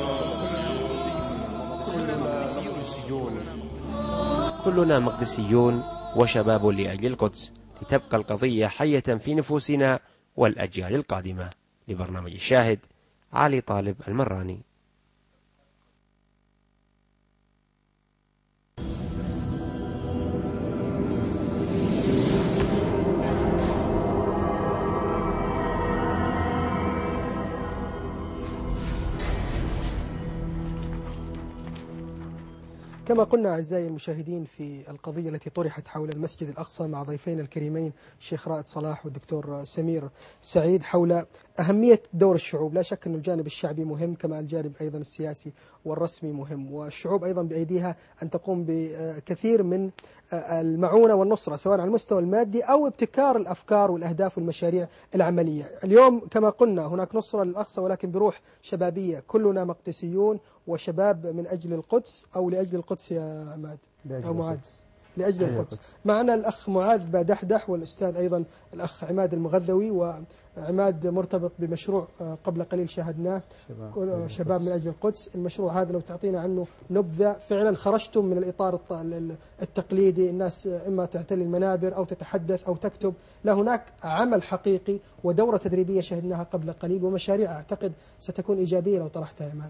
كلنا مقدسيون وشباب لأجل القدس، لتبقى القضية حية في نفوسنا والأجيال القادمة. لبرنامج الشاهد، علي طالب المراني. كما قلنا أعزائي المشاهدين في القضية التي طرحت حول المسجد الأقصى مع ضيفين الكريمين الشيخ رائد صلاح والدكتور سمير سعيد، حول أهمية دور الشعوب. لا شك أن الجانب الشعبي مهم، كما الجانب أيضا السياسي والرسمي مهم، والشعوب أيضا بأيديها أن تقوم بكثير من المعونة والنصرة سواء على المستوى المادي أو ابتكار الأفكار والأهداف والمشاريع العملية. اليوم كما قلنا هناك نصرة للأقصى ولكن بروح شبابية، كلنا مقدسيون وشباب من أجل القدس، أو لأجل القدس يا عماد أو معاذ؟ لأجل القدس. معنا الأخ معاذ بادحدح والأستاذ أيضا الأخ عماد المغذوي، وعماد مرتبط بمشروع قبل قليل شاهدناه شباب, شباب من أجل القدس. المشروع هذا لو تعطينا عنه نبذة، فعلا خرجتم من الإطار التقليدي، الناس إما تعتلي المنابر أو تتحدث أو تكتب، لا هناك عمل حقيقي ودورة تدريبية شاهدناها قبل قليل، ومشاريع أعتقد ستكون إيجابية لو طرحتها. عماد.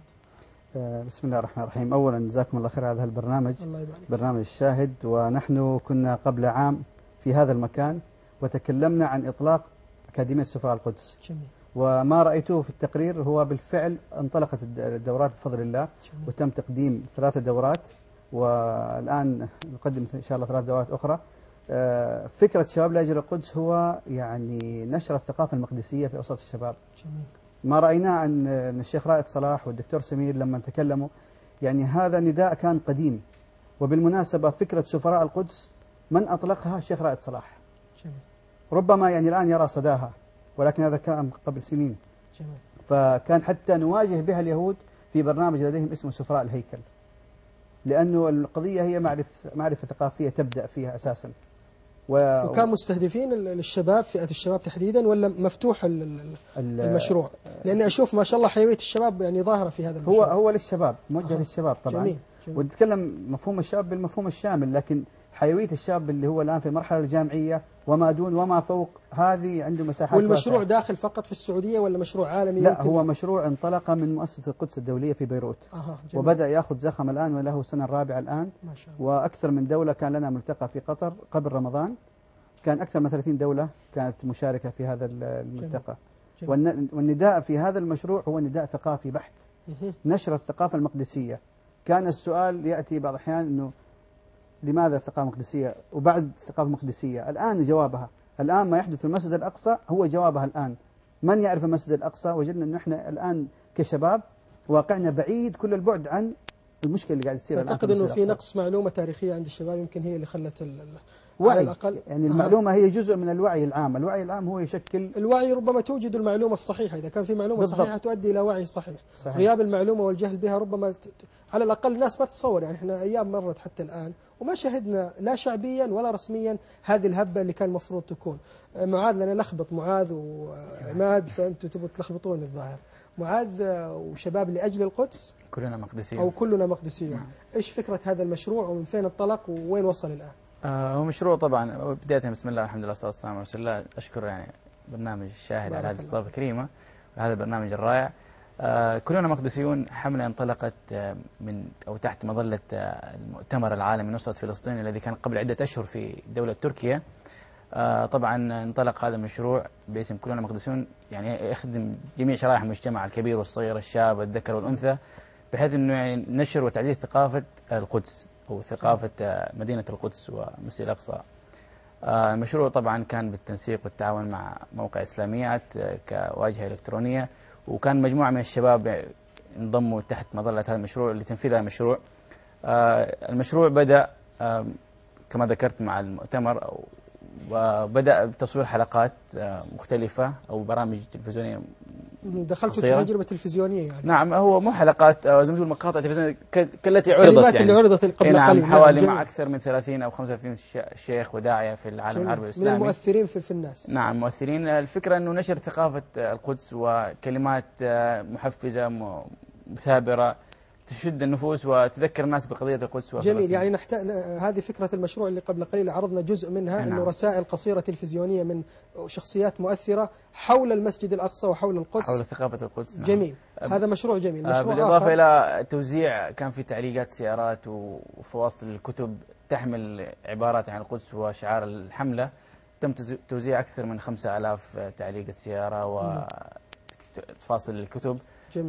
بسم الله الرحمن الرحيم. أولا جزاكم الله خير على هذا البرنامج، برنامج الشاهد. ونحن كنا قبل عام في هذا المكان وتكلمنا عن إطلاق أكاديمية سفراء القدس. جميل. وما رأيته في التقرير هو بالفعل انطلقت الدورات بفضل الله. جميل. وتم تقديم ثلاثة دورات، والآن نقدم إن شاء الله ثلاث دورات أخرى. فكرة شباب لأجل القدس هو يعني نشر الثقافة المقدسية في أوساط الشباب. جميل. ما رأيناه أن الشيخ رائد صلاح والدكتور سمير لما تكلموا، يعني هذا نداء كان قديم. وبالمناسبة فكرة سفراء القدس من أطلقها الشيخ رائد صلاح. جميل. ربما يعني الآن يرى صداها، ولكن هذا كلام قبل سنين. جميل. فكان حتى نواجه بها اليهود في برنامج لديهم اسمه سفراء الهيكل، لأنه القضية هي معرفة معرفة ثقافية تبدأ فيها أساسا. و... وكان مستهدفين للشباب، فئة الشباب تحديدا، ولا مفتوح المشروع؟ لأني أشوف ما شاء الله حيوية الشباب يعني ظاهرة في هذا المشروع. هو هو للشباب، موجه آه. للشباب طبعا. جميل. جميل. ونتكلم مفهوم الشاب بالمفهوم الشامل، لكن حيوية الشاب اللي هو الآن في المرحلة الجامعية وما دون وما فوق، هذه عنده مساحات. والمشروع واسعة. داخل فقط في السعودية ولا مشروع عالمي؟ لا، هو مشروع انطلق من مؤسسة القدس الدولية في بيروت. آه. وبدأ يأخذ زخم الآن، وله سنة الرابعة الآن. ما شاء الله. وأكثر من دولة، كان لنا ملتقى في قطر قبل رمضان، كان أكثر من ثلاثين دولة كانت مشاركة في هذا الملتقى. جميل. والنداء في هذا المشروع هو نداء ثقافي بحت، نشر الثقافة المقدسية. كان السؤال يأتي بعض الأحيان أنه لماذا الثقافة المقدسية وبعد الثقافة المقدسية؟ الآن جوابها، الآن ما يحدث في المسجد الأقصى هو جوابها الآن. من يعرف المسجد الأقصى؟ وجدنا أنه إحنا الآن كشباب واقعنا بعيد كل البعد عن المشكلة اللي قاعد تصير. أعتقد أنه في نقص معلومة تاريخية عند الشباب، يمكن هي اللي خلت وعي. على الأقل يعني المعلومة هي جزء من الوعي العام. الوعي العام هو يشكل الوعي. ربما توجد المعلومة الصحيحة، إذا كان في معلومة بالضبط. صحيحة تؤدي إلى وعي صحيح. صحيح. غياب المعلومة والجهل بها ربما ت... على الأقل الناس ما تتصور. يعني إحنا أيام مرت حتى الآن وما شهدنا لا شعبيا ولا رسميا هذه الهبة اللي كان المفروض تكون. معاذ لنا لخبط معاذ وعماد، فأنتوا تبوا تلخبطون الظاهر. معاذ وشباب لأجل القدس كلنا مقدسيون أو كلنا مقدسيون. إيش فكرة هذا المشروع ومن فين انطلق ووين وصل الآن؟ آه هو مشروع طبعا بداية بسم الله الحمد لله والصلاة والسلام على رسول الله. أشكر يعني برنامج الشاهد على هذه الاستضافة الكريمة وهذا البرنامج الرائع. آه كلنا مقدسيون حملة انطلقت آه من أو تحت مظلة آه المؤتمر العالمي لنصرة فلسطين الذي كان قبل عدة أشهر في دولة تركيا. آه طبعا انطلق هذا المشروع باسم كلنا مقدسيون، يعني يخدم جميع شرائح المجتمع الكبير والصغير، الشاب والذكر والأنثى، بحيث أنه يعني نشر وتعزيز ثقافة القدس أو ثقافة مدينة القدس ومسجد الأقصى. المشروع طبعا كان بالتنسيق والتعاون مع موقع إسلاميات كواجهة إلكترونية، وكان مجموعة من الشباب انضموا تحت مظلة هذا المشروع لتنفيذ هذا المشروع. المشروع بدأ كما ذكرت مع المؤتمر، وبدأ بتصوير حلقات مختلفة أو برامج تلفزيونية. دخلتوا تجربة تلفزيونية يعني؟ نعم، هو مو حلقات زي ما تقول مقاطع تلفزيونية كالتي عرضت يعني اللي عرضت قبل نعم قليل. حوالي نعم مع أكثر من ثلاثين أو خمسة وثلاثين شيخ وداعية في العالم العربي والإسلامي من المؤثرين في, في الناس. نعم مؤثرين. الفكرة أنه نشر ثقافة القدس وكلمات محفزة مثابرة تشد النفوس وتذكر الناس بقضية القدس وفلسطين. جميل. يعني نحتاج، هذه فكرة المشروع اللي قبل قليل عرضنا جزء منها، نعم. أنه رسائل قصيرة تلفزيونية من شخصيات مؤثرة حول المسجد الأقصى وحول القدس، حول ثقافة القدس. نعم. جميل. هذا مشروع جميل. مشروع بالإضافة إلى توزيع، كان في تعليقات سيارات وفواصل الكتب تحمل عبارات عن القدس وشعار الحملة. تم توزيع أكثر من خمسة آلاف تعليقة سيارة وتفاصل الكتب. جميل.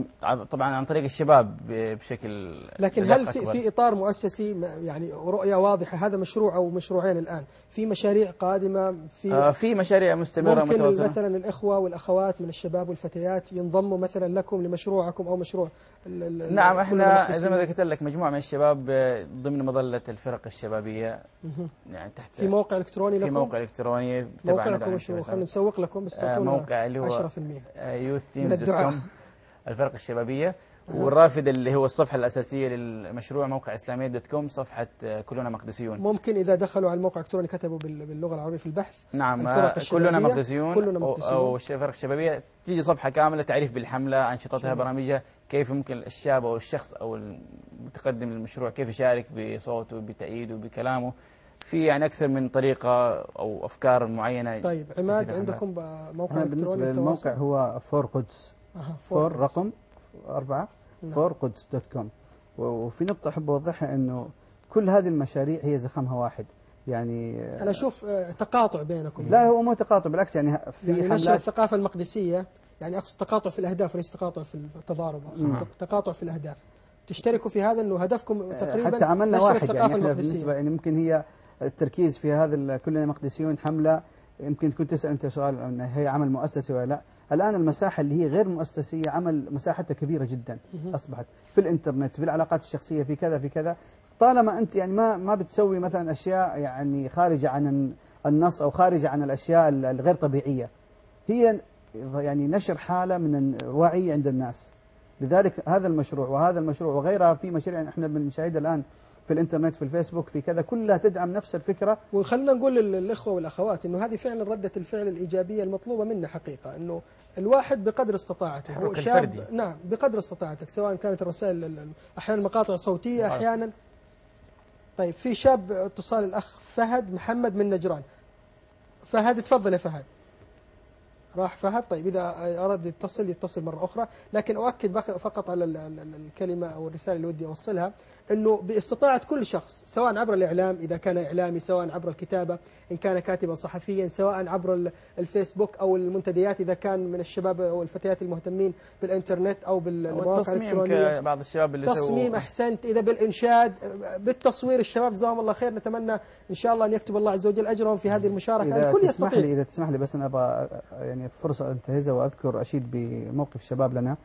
طبعا عن طريق الشباب بشكل، لكن هل في, في إطار مؤسسي يعني رؤية واضحة؟ هذا مشروع أو مشروعين الآن، في مشاريع قادمة؟ في آه في مشاريع مستمرة ممكن متواصلة. مثلا الإخوة والأخوات من الشباب والفتيات ينضموا مثلا لكم لمشروعكم أو مشروع ال نعم احنا زي ما ذكرت لك مجموعة من الشباب ضمن مظلة الفرق الشبابية، يعني تحت في موقع إلكتروني في لكم؟ موقع إلكتروني موقعكم وشو؟ خلينا نسوق لكم بس تعطونا موقع اللي هو عشرة بالمئة يوث من الدعاء. الفرق الشبابية. والرافد اللي هو الصفحة الأساسية للمشروع موقع إسلاميات دوت كوم، صفحة كلنا مقدسيون. ممكن إذا دخلوا على الموقع الإلكتروني كتبوا باللغة العربية في البحث نعم كلنا مقدسيون كلنا مقدسيون أو الفرق الشبابية، تيجي صفحة كاملة تعريف بالحملة، أنشطتها، برامجها، كيف ممكن الشاب أو الشخص أو المتقدم للمشروع كيف يشارك بصوته بتأييده بكلامه، في يعني أكثر من طريقة أو أفكار معينة. طيب عماد، عندكم موقع إلكتروني؟ بالنسبة للموقع هو فور قدس، فور رقم أربعة فور قدس دوت كوم. وفي نقطة أحب أوضحها، أنه كل هذه المشاريع هي زخمها واحد. يعني أنا أشوف تقاطع بينكم. لا هو مو تقاطع، بالعكس يعني في يعني نشر الثقافة المقدسية، يعني أقصد تقاطع في الأهداف وليس تقاطع في التضارب، تقاطع في الأهداف. تشتركوا في هذا، أنه هدفكم تقريبا حتى عملنا نشر واحد الثقافة يعني المقدسية. بالنسبة يعني ممكن هي التركيز في هذا كلنا مقدسيون حملة. يمكن كنت تسأل أنت سؤال أن هي عمل مؤسسي ولا لا. الآن المساحة اللي هي غير مؤسسية عمل مساحتها كبيرة جدا، أصبحت في الإنترنت، في العلاقات الشخصية، في كذا في كذا. طالما أنت يعني ما ما بتسوي مثلا أشياء يعني خارجة عن النص أو خارجة عن الأشياء الغير طبيعية، هي يعني نشر حالة من الوعي عند الناس. لذلك هذا المشروع وهذا المشروع وغيرها في مشاريع احنا بنشاهدها الآن في الانترنت، في الفيسبوك، في كذا، كلها تدعم نفس الفكرة. وخلنا نقول للإخوة والأخوات إنه هذه فعلا ردة الفعل الإيجابية المطلوبة منا حقيقة، إنه الواحد بقدر استطاعته، هو شاب نعم بقدر استطاعتك، سواء كانت الرسائل أحيانا مقاطع صوتية أحيانا. طيب في شاب، اتصال الأخ فهد محمد من نجران. فهد تفضل يا فهد. راح فهد. طيب إذا أراد يتصل يتصل مرة أخرى، لكن أؤكد فقط على الكلمة أو الرسالة اللي ودي أوصلها، أنه باستطاعة كل شخص، سواء عبر الإعلام إذا كان إعلامي، سواء عبر الكتابة إن كان كاتبا صحفيا، سواء عبر الفيسبوك أو المنتديات إذا كان من الشباب أو الفتيات المهتمين بالإنترنت أو بالمواقع الإلكترونية، بعض الشباب اللي تصميم أحسنت، إذا بالإنشاد، بالتصوير، الشباب جزاهم الله خير، نتمنى إن شاء الله أن يكتب الله عز وجل أجرهم في هذه المشاركة. الكل يستطيع. لي إذا تسمح لي بس أنا أبغى يعني فرصة أنتهزها وأذكر أشيد بموقف الشباب لنا.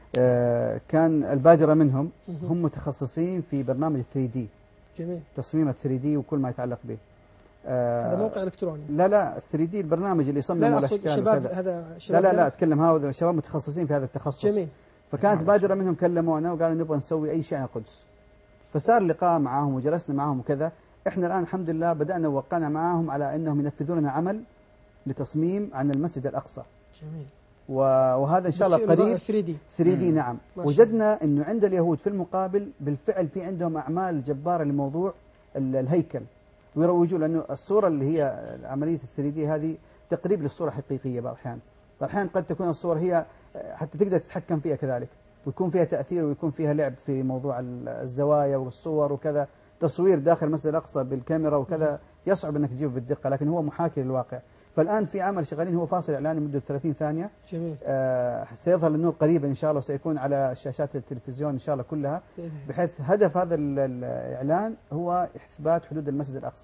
كان البادرة منهم هم متخصصين في برنامج ثري دي. جميل. تصميم ال ثري دي وكل ما يتعلق به. هذا موقع إلكتروني. لا لا ثري دي البرنامج اللي يصمم الأشكال وكذا. هذا لا لا لا أتكلم هذا شباب متخصصين في هذا التخصص. جميل. فكانت بادرة منهم كلمونا وقالوا نبغى نسوي أي شيء عن القدس. فصار لقاء معهم وجلسنا معهم وكذا. إحنا الآن الحمد لله بدأنا ووقعنا معهم على أنهم ينفذون لنا عمل لتصميم عن المسجد الأقصى. جميل. وهذا إن شاء الله قريب. ثري دي. ثري دي نعم. وجدنا أنه عند اليهود في المقابل بالفعل في عندهم أعمال جبارة لموضوع الهيكل، ويروجوا لأنه الصورة اللي هي عملية الثري دي هذه تقريب للصورة الحقيقية بعض الأحيان. بعض الأحيان قد تكون الصور هي حتى تقدر تتحكم فيها كذلك، ويكون فيها تأثير ويكون فيها لعب في موضوع الزوايا والصور وكذا. تصوير داخل المسجد الأقصى بالكاميرا وكذا يصعب أنك تجيبه بالدقة، لكن هو محاكي للواقع. فالآن في عمل شغالين هو فاصل إعلاني مدة ثلاثين ثانية. جميل. آه سيظهر للنور قريبا إن شاء الله، وسيكون على شاشات التلفزيون إن شاء الله كلها، بحيث هدف هذا الإعلان هو إثبات حدود المسجد الأقصى.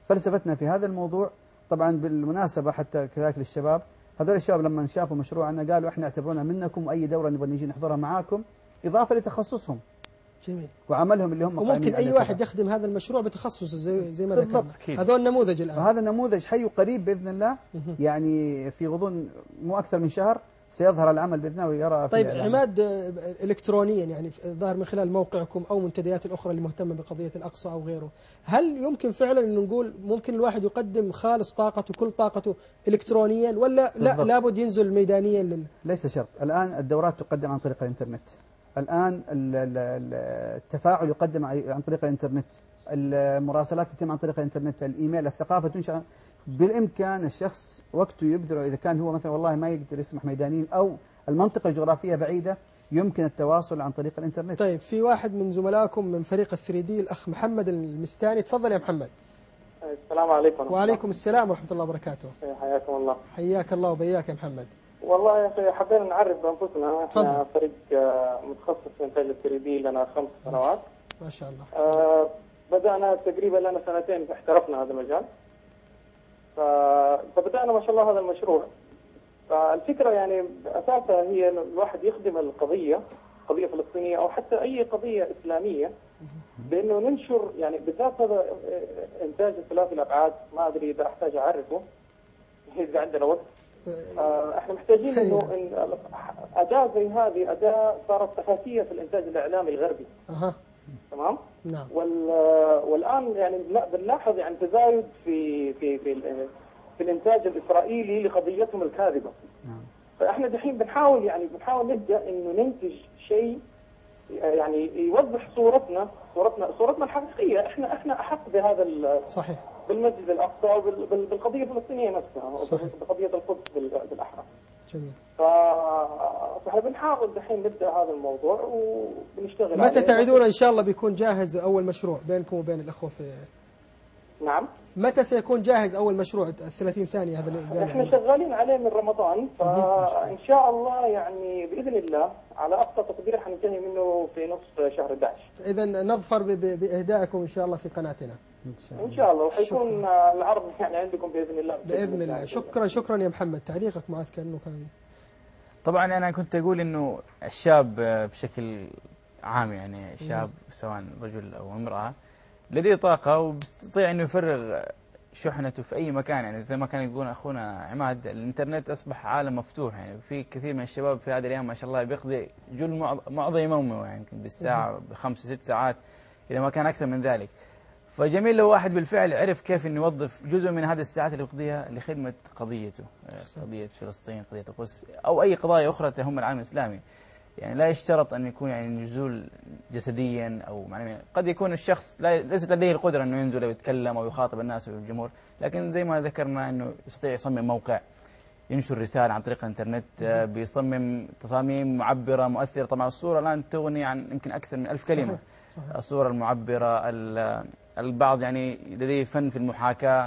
فلسفتنا في هذا الموضوع طبعا بالمناسبة حتى كذلك للشباب، هذول الشباب لما شافوا مشروعنا قالوا احنا اعتبرونا منكم وأي دورة نبغى نيجي نحضرها معاكم إضافة لتخصصهم. جميل. وعملهم اللي هم وممكن أي واحد يخدم هذا المشروع بتخصصه زي زي ما ذكرنا. هذا النموذج الآن. هذا النموذج حي قريب بإذن الله، يعني في غضون مو أكثر من شهر سيظهر العمل بإذن الله ويرى. طيب عماد، إلكترونيا يعني ظاهر من خلال موقعكم أو منتديات الأخرى اللي مهتمة بقضية الأقصى أو غيره، هل يمكن فعلا أن نقول ممكن الواحد يقدم خالص طاقته كل طاقته إلكترونيا، ولا لا لابد ينزل ميدانيا لل... ليس شرط. الآن الدورات تقدم عن طريق الإنترنت، الآن التفاعل يقدم عن طريق الإنترنت، المراسلات تتم عن طريق الإنترنت، الإيميل، الثقافة تنشأ. بالإمكان الشخص وقته يبذله، إذا كان هو مثلا والله ما يقدر يسمح ميدانيا أو المنطقة الجغرافية بعيدة، يمكن التواصل عن طريق الإنترنت. طيب في واحد من زملائكم من فريق الثري دي الأخ محمد المستاني، تفضل يا محمد. السلام عليكم. وعليكم السلام ورحمة الله وبركاته. حياكم الله. حياك الله وبياك يا محمد. والله يا أخي حبينا نعرف بأنفسنا، احنا فريق متخصص في إنتاج الثري دي لنا خمس سنوات. ما شاء الله. آه بدأنا تقريبا لنا سنتين احترفنا هذا المجال. فبدأنا ما شاء الله هذا المشروع. فالفكرة يعني أساسها هي إنه الواحد يخدم القضية، قضية فلسطينية أو حتى أي قضية إسلامية، بأنه ننشر يعني بالذات هذا إنتاج الثلاثي الأبعاد. ما أدري إذا أحتاج أعرفه إذا عندنا وقت. آه احنا محتاجين انه إن اداه زي هذه اداه صارت اساسيه في الانتاج الاعلامي الغربي. اها تمام؟ نعم. وال والان يعني بنلاحظ يعني تزايد في في في, في الانتاج الاسرائيلي لقضيتهم الكاذبه. نعم. فاحنا دحين بنحاول يعني بنحاول نبدا انه ننتج شيء يعني يوضح صورتنا صورتنا صورتنا الحقيقيه. احنا احنا احق بهذا صحيح بالمسجد الأقصى وبالقضية الفلسطينية نفسها، بقضية القدس بالأحرى. جميل. فاحنا بنحاول دحين نبدأ هذا الموضوع وبنشتغل. متى تعدون إن شاء الله بيكون جاهز أول مشروع بينكم وبين الأخوة في؟ نعم. متى سيكون جاهز أول مشروع الثلاثين ثانية هذا اللي قال؟ احنا شغالين عليه من رمضان، فإن شاء الله يعني بإذن الله على أقصى تقدير حننتهي منه في نصف شهر أحد عشر. إذا نظفر بإهدائكم إن شاء الله في قناتنا. إن شاء الله، وحيكون العرض يعني عندكم بإذن الله. بإذن الله. شكرا شكرا يا محمد. تعليقك معاذ كأنه كان. طبعا أنا كنت أقول إنه الشاب بشكل عام، يعني الشاب سواء رجل أو امرأة لديه طاقة وبيستطيع إنه يفرغ شحنته في أي مكان. يعني زي ما كان يقول أخونا عماد، الإنترنت أصبح عالم مفتوح. يعني في كثير من الشباب في هذه الأيام ما شاء الله بيقضي جل معظم يومه يعني بالساعة بخمس ست ساعات إذا ما كان أكثر من ذلك. فجميل لو واحد بالفعل عرف كيف انه يوظف جزء من هذه الساعات اللي يقضيها لخدمه قضيته، قضيه فلسطين، قضيه القدس، او اي قضايا اخرى تهم العالم الاسلامي. يعني لا يشترط ان يكون يعني نزول جسديا او معنويا، قد يكون الشخص لا ليست لديه القدره انه ينزل ويتكلم او يخاطب الناس والجمهور، لكن زي ما ذكرنا انه يستطيع يصمم موقع، ينشر رساله عن طريق الانترنت، بيصمم تصاميم معبره مؤثره. طبعا الصوره الان تغني عن يمكن اكثر من ألف كلمه. صحيح. الصوره المعبره، البعض يعني لديه فن في المحاكاة،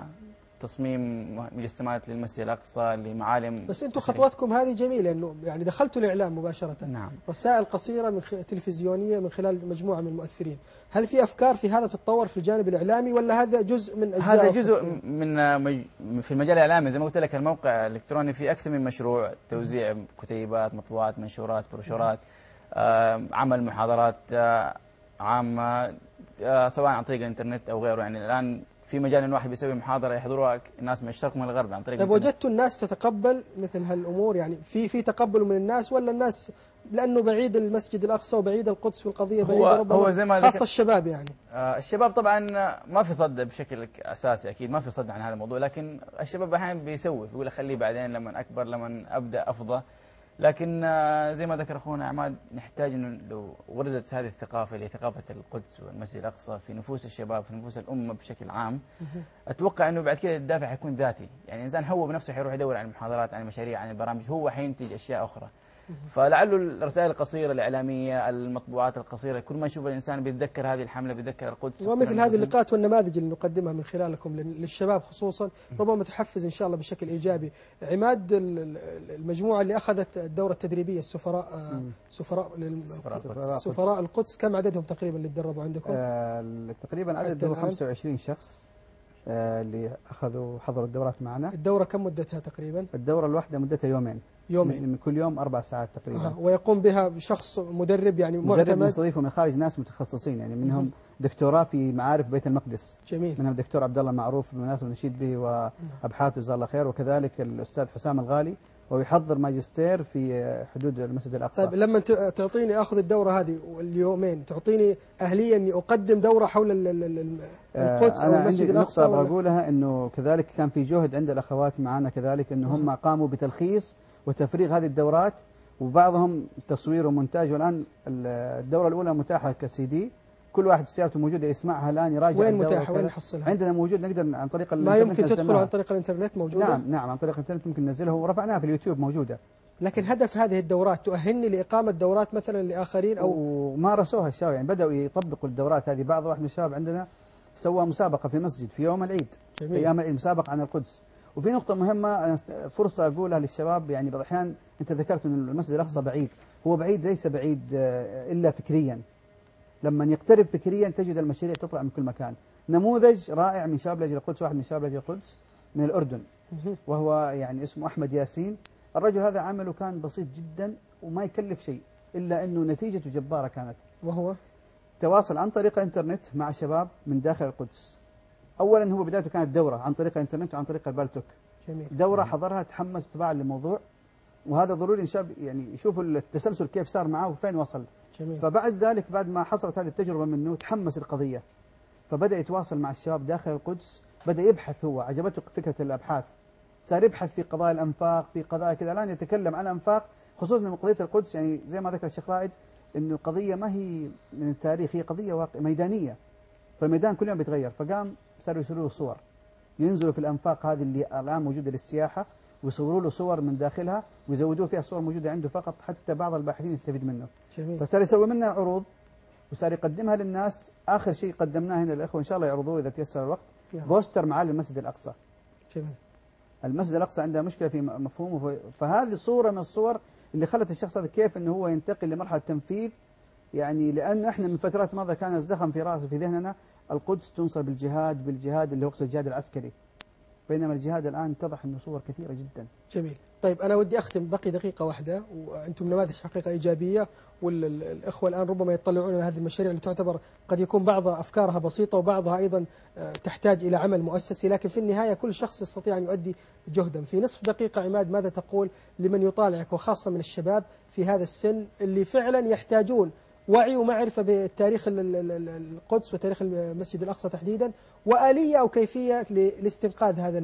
تصميم مجسمات للمسجد الأقصى لمعالم. بس أنتم خطوتكم هذه جميلة، إنه يعني دخلتوا الإعلام مباشرة. نعم. رسائل قصيرة من خ... تلفزيونية من خلال مجموعة من المؤثرين. هل في أفكار في هذا تتطور في الجانب الإعلامي، ولا هذا جزء من أجزاء؟ هذا جزء من مج... في المجال الإعلامي. زي ما قلت لك الموقع الإلكتروني فيه أكثر من مشروع، توزيع كتيبات، مطبوعات، منشورات، بروشورات، آه، عمل محاضرات آه، عامة، آه، سواء عن طريق الانترنت او غيره. يعني الان في مجال ان واحد بيسوي محاضره يحضروها الناس من الشرق ومن الغرب عن طريق. طيب وجدتوا الناس تتقبل مثل هالامور؟ يعني في في تقبل من الناس، ولا الناس لانه بعيد المسجد الاقصى وبعيد القدس والقضيه بعيده ربما هو زي ما خاصه الشباب يعني؟ آه الشباب طبعا ما في صد بشكل اساسي، اكيد ما في صد عن هذا الموضوع، لكن الشباب احيانا بيسوي يقول خليه بعدين لما اكبر لما ابدا افضى. لكن زي ما ذكر اخونا عماد، نحتاج انه لو غرزت هذه الثقافه اللي هي ثقافه القدس والمسجد الاقصى في نفوس الشباب، في نفوس الامه بشكل عام، اتوقع انه بعد كده الدافع حيكون ذاتي. يعني الانسان هو بنفسه حيروح يدور عن المحاضرات، عن المشاريع، عن البرامج، هو حينتج اشياء اخرى. فلعله الرسائل القصيره الاعلاميه، المطبوعات القصيره، كل ما يشوف الانسان بيتذكر هذه الحمله، بيتذكر القدس. ومثل هذه اللقاءات والنماذج اللي نقدمها من خلالكم للشباب خصوصا ربما تحفز ان شاء الله بشكل ايجابي. عماد، المجموعه اللي اخذت الدوره التدريبيه السفراء سفراء سفراء, سفراء القدس، كم عددهم تقريبا اللي تدربوا عندكم؟ آه تقريبا عددهم خمسة وعشرين شخص. اللي أخذوا حضروا الدورات معنا. الدورة كم مدتها تقريبا؟ الدورة الواحدة مدتها يومين يومين من كل يوم أربع ساعات تقريبا. آه. ويقوم بها شخص مدرب يعني معتمد، مدرب مستضيفه من خارج ناس متخصصين يعني منهم دكتوراه في معارف بيت المقدس. جميل. منهم الدكتور عبد الله معروف بالمناسبة نشيد به وأبحاثه جزاه الله خير، وكذلك الأستاذ حسام الغالي ويحضر ماجستير في حدود المسجد الأقصى. طيب لما تعطيني أخذ الدورة هذه اليومين تعطيني أهلية أني أقدم دورة حول القدس أو المسجد الأقصى؟ أنا عندي نقطة بقولها أنه كذلك كان في جهد عند الأخوات معنا كذلك أنه هم قاموا بتلخيص وتفريغ هذه الدورات، وبعضهم تصوير ومونتاج. والآن الدورة الأولى متاحة كسي دي، كل واحد سيارته موجودة يسمعها الآن يراجع. وين متاحة؟ وين نحصلها؟ عندنا موجود، نقدر عن طريق ما يمكن تدخل عن طريق الإنترنت موجودة؟ نعم نعم عن طريق الإنترنت ممكن ننزلها ورفعناها في اليوتيوب موجودة. لكن هدف هذه الدورات تؤهلني لإقامة دورات مثلا لآخرين أو ومارسوها الشباب يعني بدأوا يطبقوا الدورات هذه. بعض واحد من الشباب عندنا سوى مسابقة في مسجد في يوم العيد، جميل. في أيام العيد مسابقة عن القدس. وفي نقطة مهمة فرصة أقولها للشباب، يعني بعض الأحيان أنت ذكرت أن المسجد الأقصى بعيد، هو بعيد ليس بعيد إلا فكريا. لما يقترب فكريا تجد المشاريع تطلع من كل مكان. نموذج رائع من شباب لأجل القدس، واحد من شباب لأجل القدس من الأردن وهو يعني اسمه أحمد ياسين. الرجل هذا عمله كان بسيط جدا وما يكلف شيء، إلا أنه نتيجته جبارة كانت. وهو تواصل عن طريق الإنترنت مع شباب من داخل القدس. أولا هو بدايته كانت دورة عن طريق الإنترنت وعن طريق البالتوك. جميل. دورة حضرها تحمس وتفاعل للموضوع، وهذا ضروري إن شاء يعني يشوفوا التسلسل كيف صار معه وفين وصل. جميل. فبعد ذلك بعد ما حصلت هذه التجربة منه تحمس القضية، فبدأ يتواصل مع الشباب داخل القدس، بدأ يبحث، هو عجبته فكرة الأبحاث، صار يبحث في قضايا الأنفاق، في قضايا كذا. الآن يتكلم عن أنفاق خصوصا من قضية القدس، يعني زي ما ذكر الشيخ رائد إنه قضية ما هي من التاريخ، هي قضية واقع ميدانية، فالميدان كل يوم بيتغير. فقام صاروا يصوروا له صور، ينزلوا في الأنفاق هذه اللي الآن موجودة للسياحة ويصوروا له صور من داخلها ويزودوا فيها صور موجودة عنده فقط حتى بعض الباحثين يستفيد منه. جميل. فصار يسوي منها عروض وصار يقدمها للناس. آخر شيء قدمناه هنا للإخوة إن شاء الله يعرضوه إذا تيسر الوقت، نعم. بوستر معالي المسجد الأقصى. جميل. المسجد الأقصى عنده مشكلة في مفهومه، فهذه صورة من الصور اللي خلت الشخص هذا كيف إنه هو ينتقل لمرحلة تنفيذ. يعني لأنه إحنا من فترات ماضية كان الزخم في رأس في ذهننا القدس تنصر بالجهاد بالجهاد اللي هو الجهاد العسكري، بينما الجهاد الآن اتضح أنه صور كثيرة جدا. جميل. طيب أنا ودي أختم، بقي دقيقة واحدة، وأنتم نماذج حقيقة إيجابية، والإخوة الآن ربما يطلعون على هذه المشاريع اللي تعتبر قد يكون بعضها أفكارها بسيطة وبعضها أيضا تحتاج إلى عمل مؤسسي، لكن في النهاية كل شخص يستطيع أن يؤدي جهدا. في نصف دقيقة عماد، ماذا تقول لمن يطالعك وخاصة من الشباب في هذا السن اللي فعلا يحتاجون وعي ومعرفة بالتاريخ القدس وتاريخ المسجد الأقصى تحديدا، وآلية أو كيفية لاستنقاذ هذا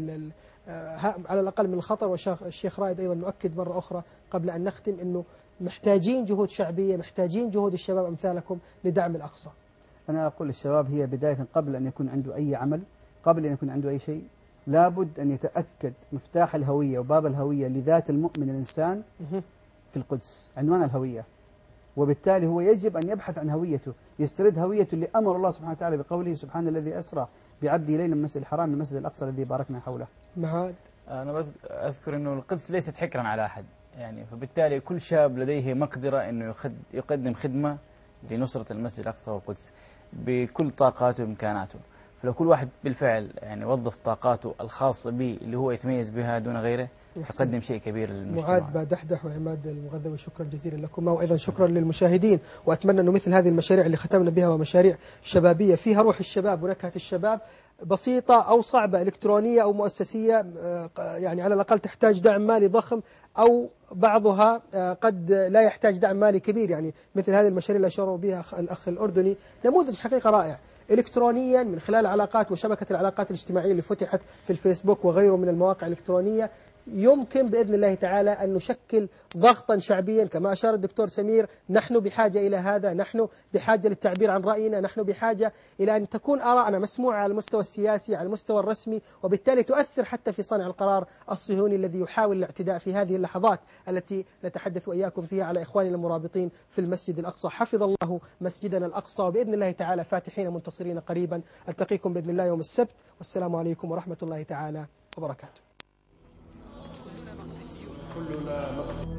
على الأقل من الخطر؟ والشيخ رائد أيضا نؤكد مرة أخرى قبل أن نختم أنه محتاجين جهود شعبية، محتاجين جهود الشباب أمثالكم لدعم الأقصى. أنا أقول للشباب هي بداية قبل أن يكون عنده أي عمل، قبل أن يكون عنده أي شيء، لابد أن يتأكد مفتاح الهوية وباب الهوية لذات المؤمن الإنسان في القدس، عنوان الهوية. وبالتالي هو يجب أن يبحث عن هويته، يسترد هويته اللي أمر الله سبحانه وتعالى بقوله سبحان الذي أسرى بعبده ليلا من المسجد الحرام من المسجد الأقصى الذي باركنا حوله. معاد، أنا أذكر أنه القدس ليست حكرا على أحد، يعني فبالتالي كل شاب لديه مقدرة أنه يقدم خدمة لنصرة المسجد الأقصى والقدس بكل طاقاته وإمكاناته. فلو كل واحد بالفعل يعني وظف طاقاته الخاصة به اللي هو يتميز بها دون غيره يقدم شيء كبير للمجتمع. معاذ بادحدح وعماد المغذوي، شكرا جزيلا لكما، وأيضا شكرا للمشاهدين. وأتمنى أنه مثل هذه المشاريع اللي ختمنا بها ومشاريع شبابية فيها روح الشباب ونكهة الشباب، بسيطة أو صعبة، إلكترونية أو مؤسسية، يعني على الأقل تحتاج دعم مالي ضخم أو بعضها قد لا يحتاج دعم مالي كبير. يعني مثل هذه المشاريع اللي أشاروا بها الأخ الأردني، نموذج حقيقة رائع إلكترونيا من خلال العلاقات وشبكة العلاقات الاجتماعية اللي فتحت في الفيسبوك وغيره من المواقع الإلكترونية. يمكن بإذن الله تعالى أن نشكل ضغطا شعبيا كما أشار الدكتور سمير. نحن بحاجة إلى هذا، نحن بحاجة للتعبير عن رأينا، نحن بحاجة إلى أن تكون آراءنا مسموعة على المستوى السياسي، على المستوى الرسمي، وبالتالي تؤثر حتى في صانع القرار الصهيوني الذي يحاول الاعتداء في هذه اللحظات التي نتحدث وإياكم فيها على إخواننا المرابطين في المسجد الأقصى. حفظ الله مسجدنا الأقصى، وبإذن الله تعالى فاتحين منتصرين قريبا. ألتقيكم بإذن الله يوم السبت، والسلام عليكم ورحمة الله تعالى وبركاته. كلنا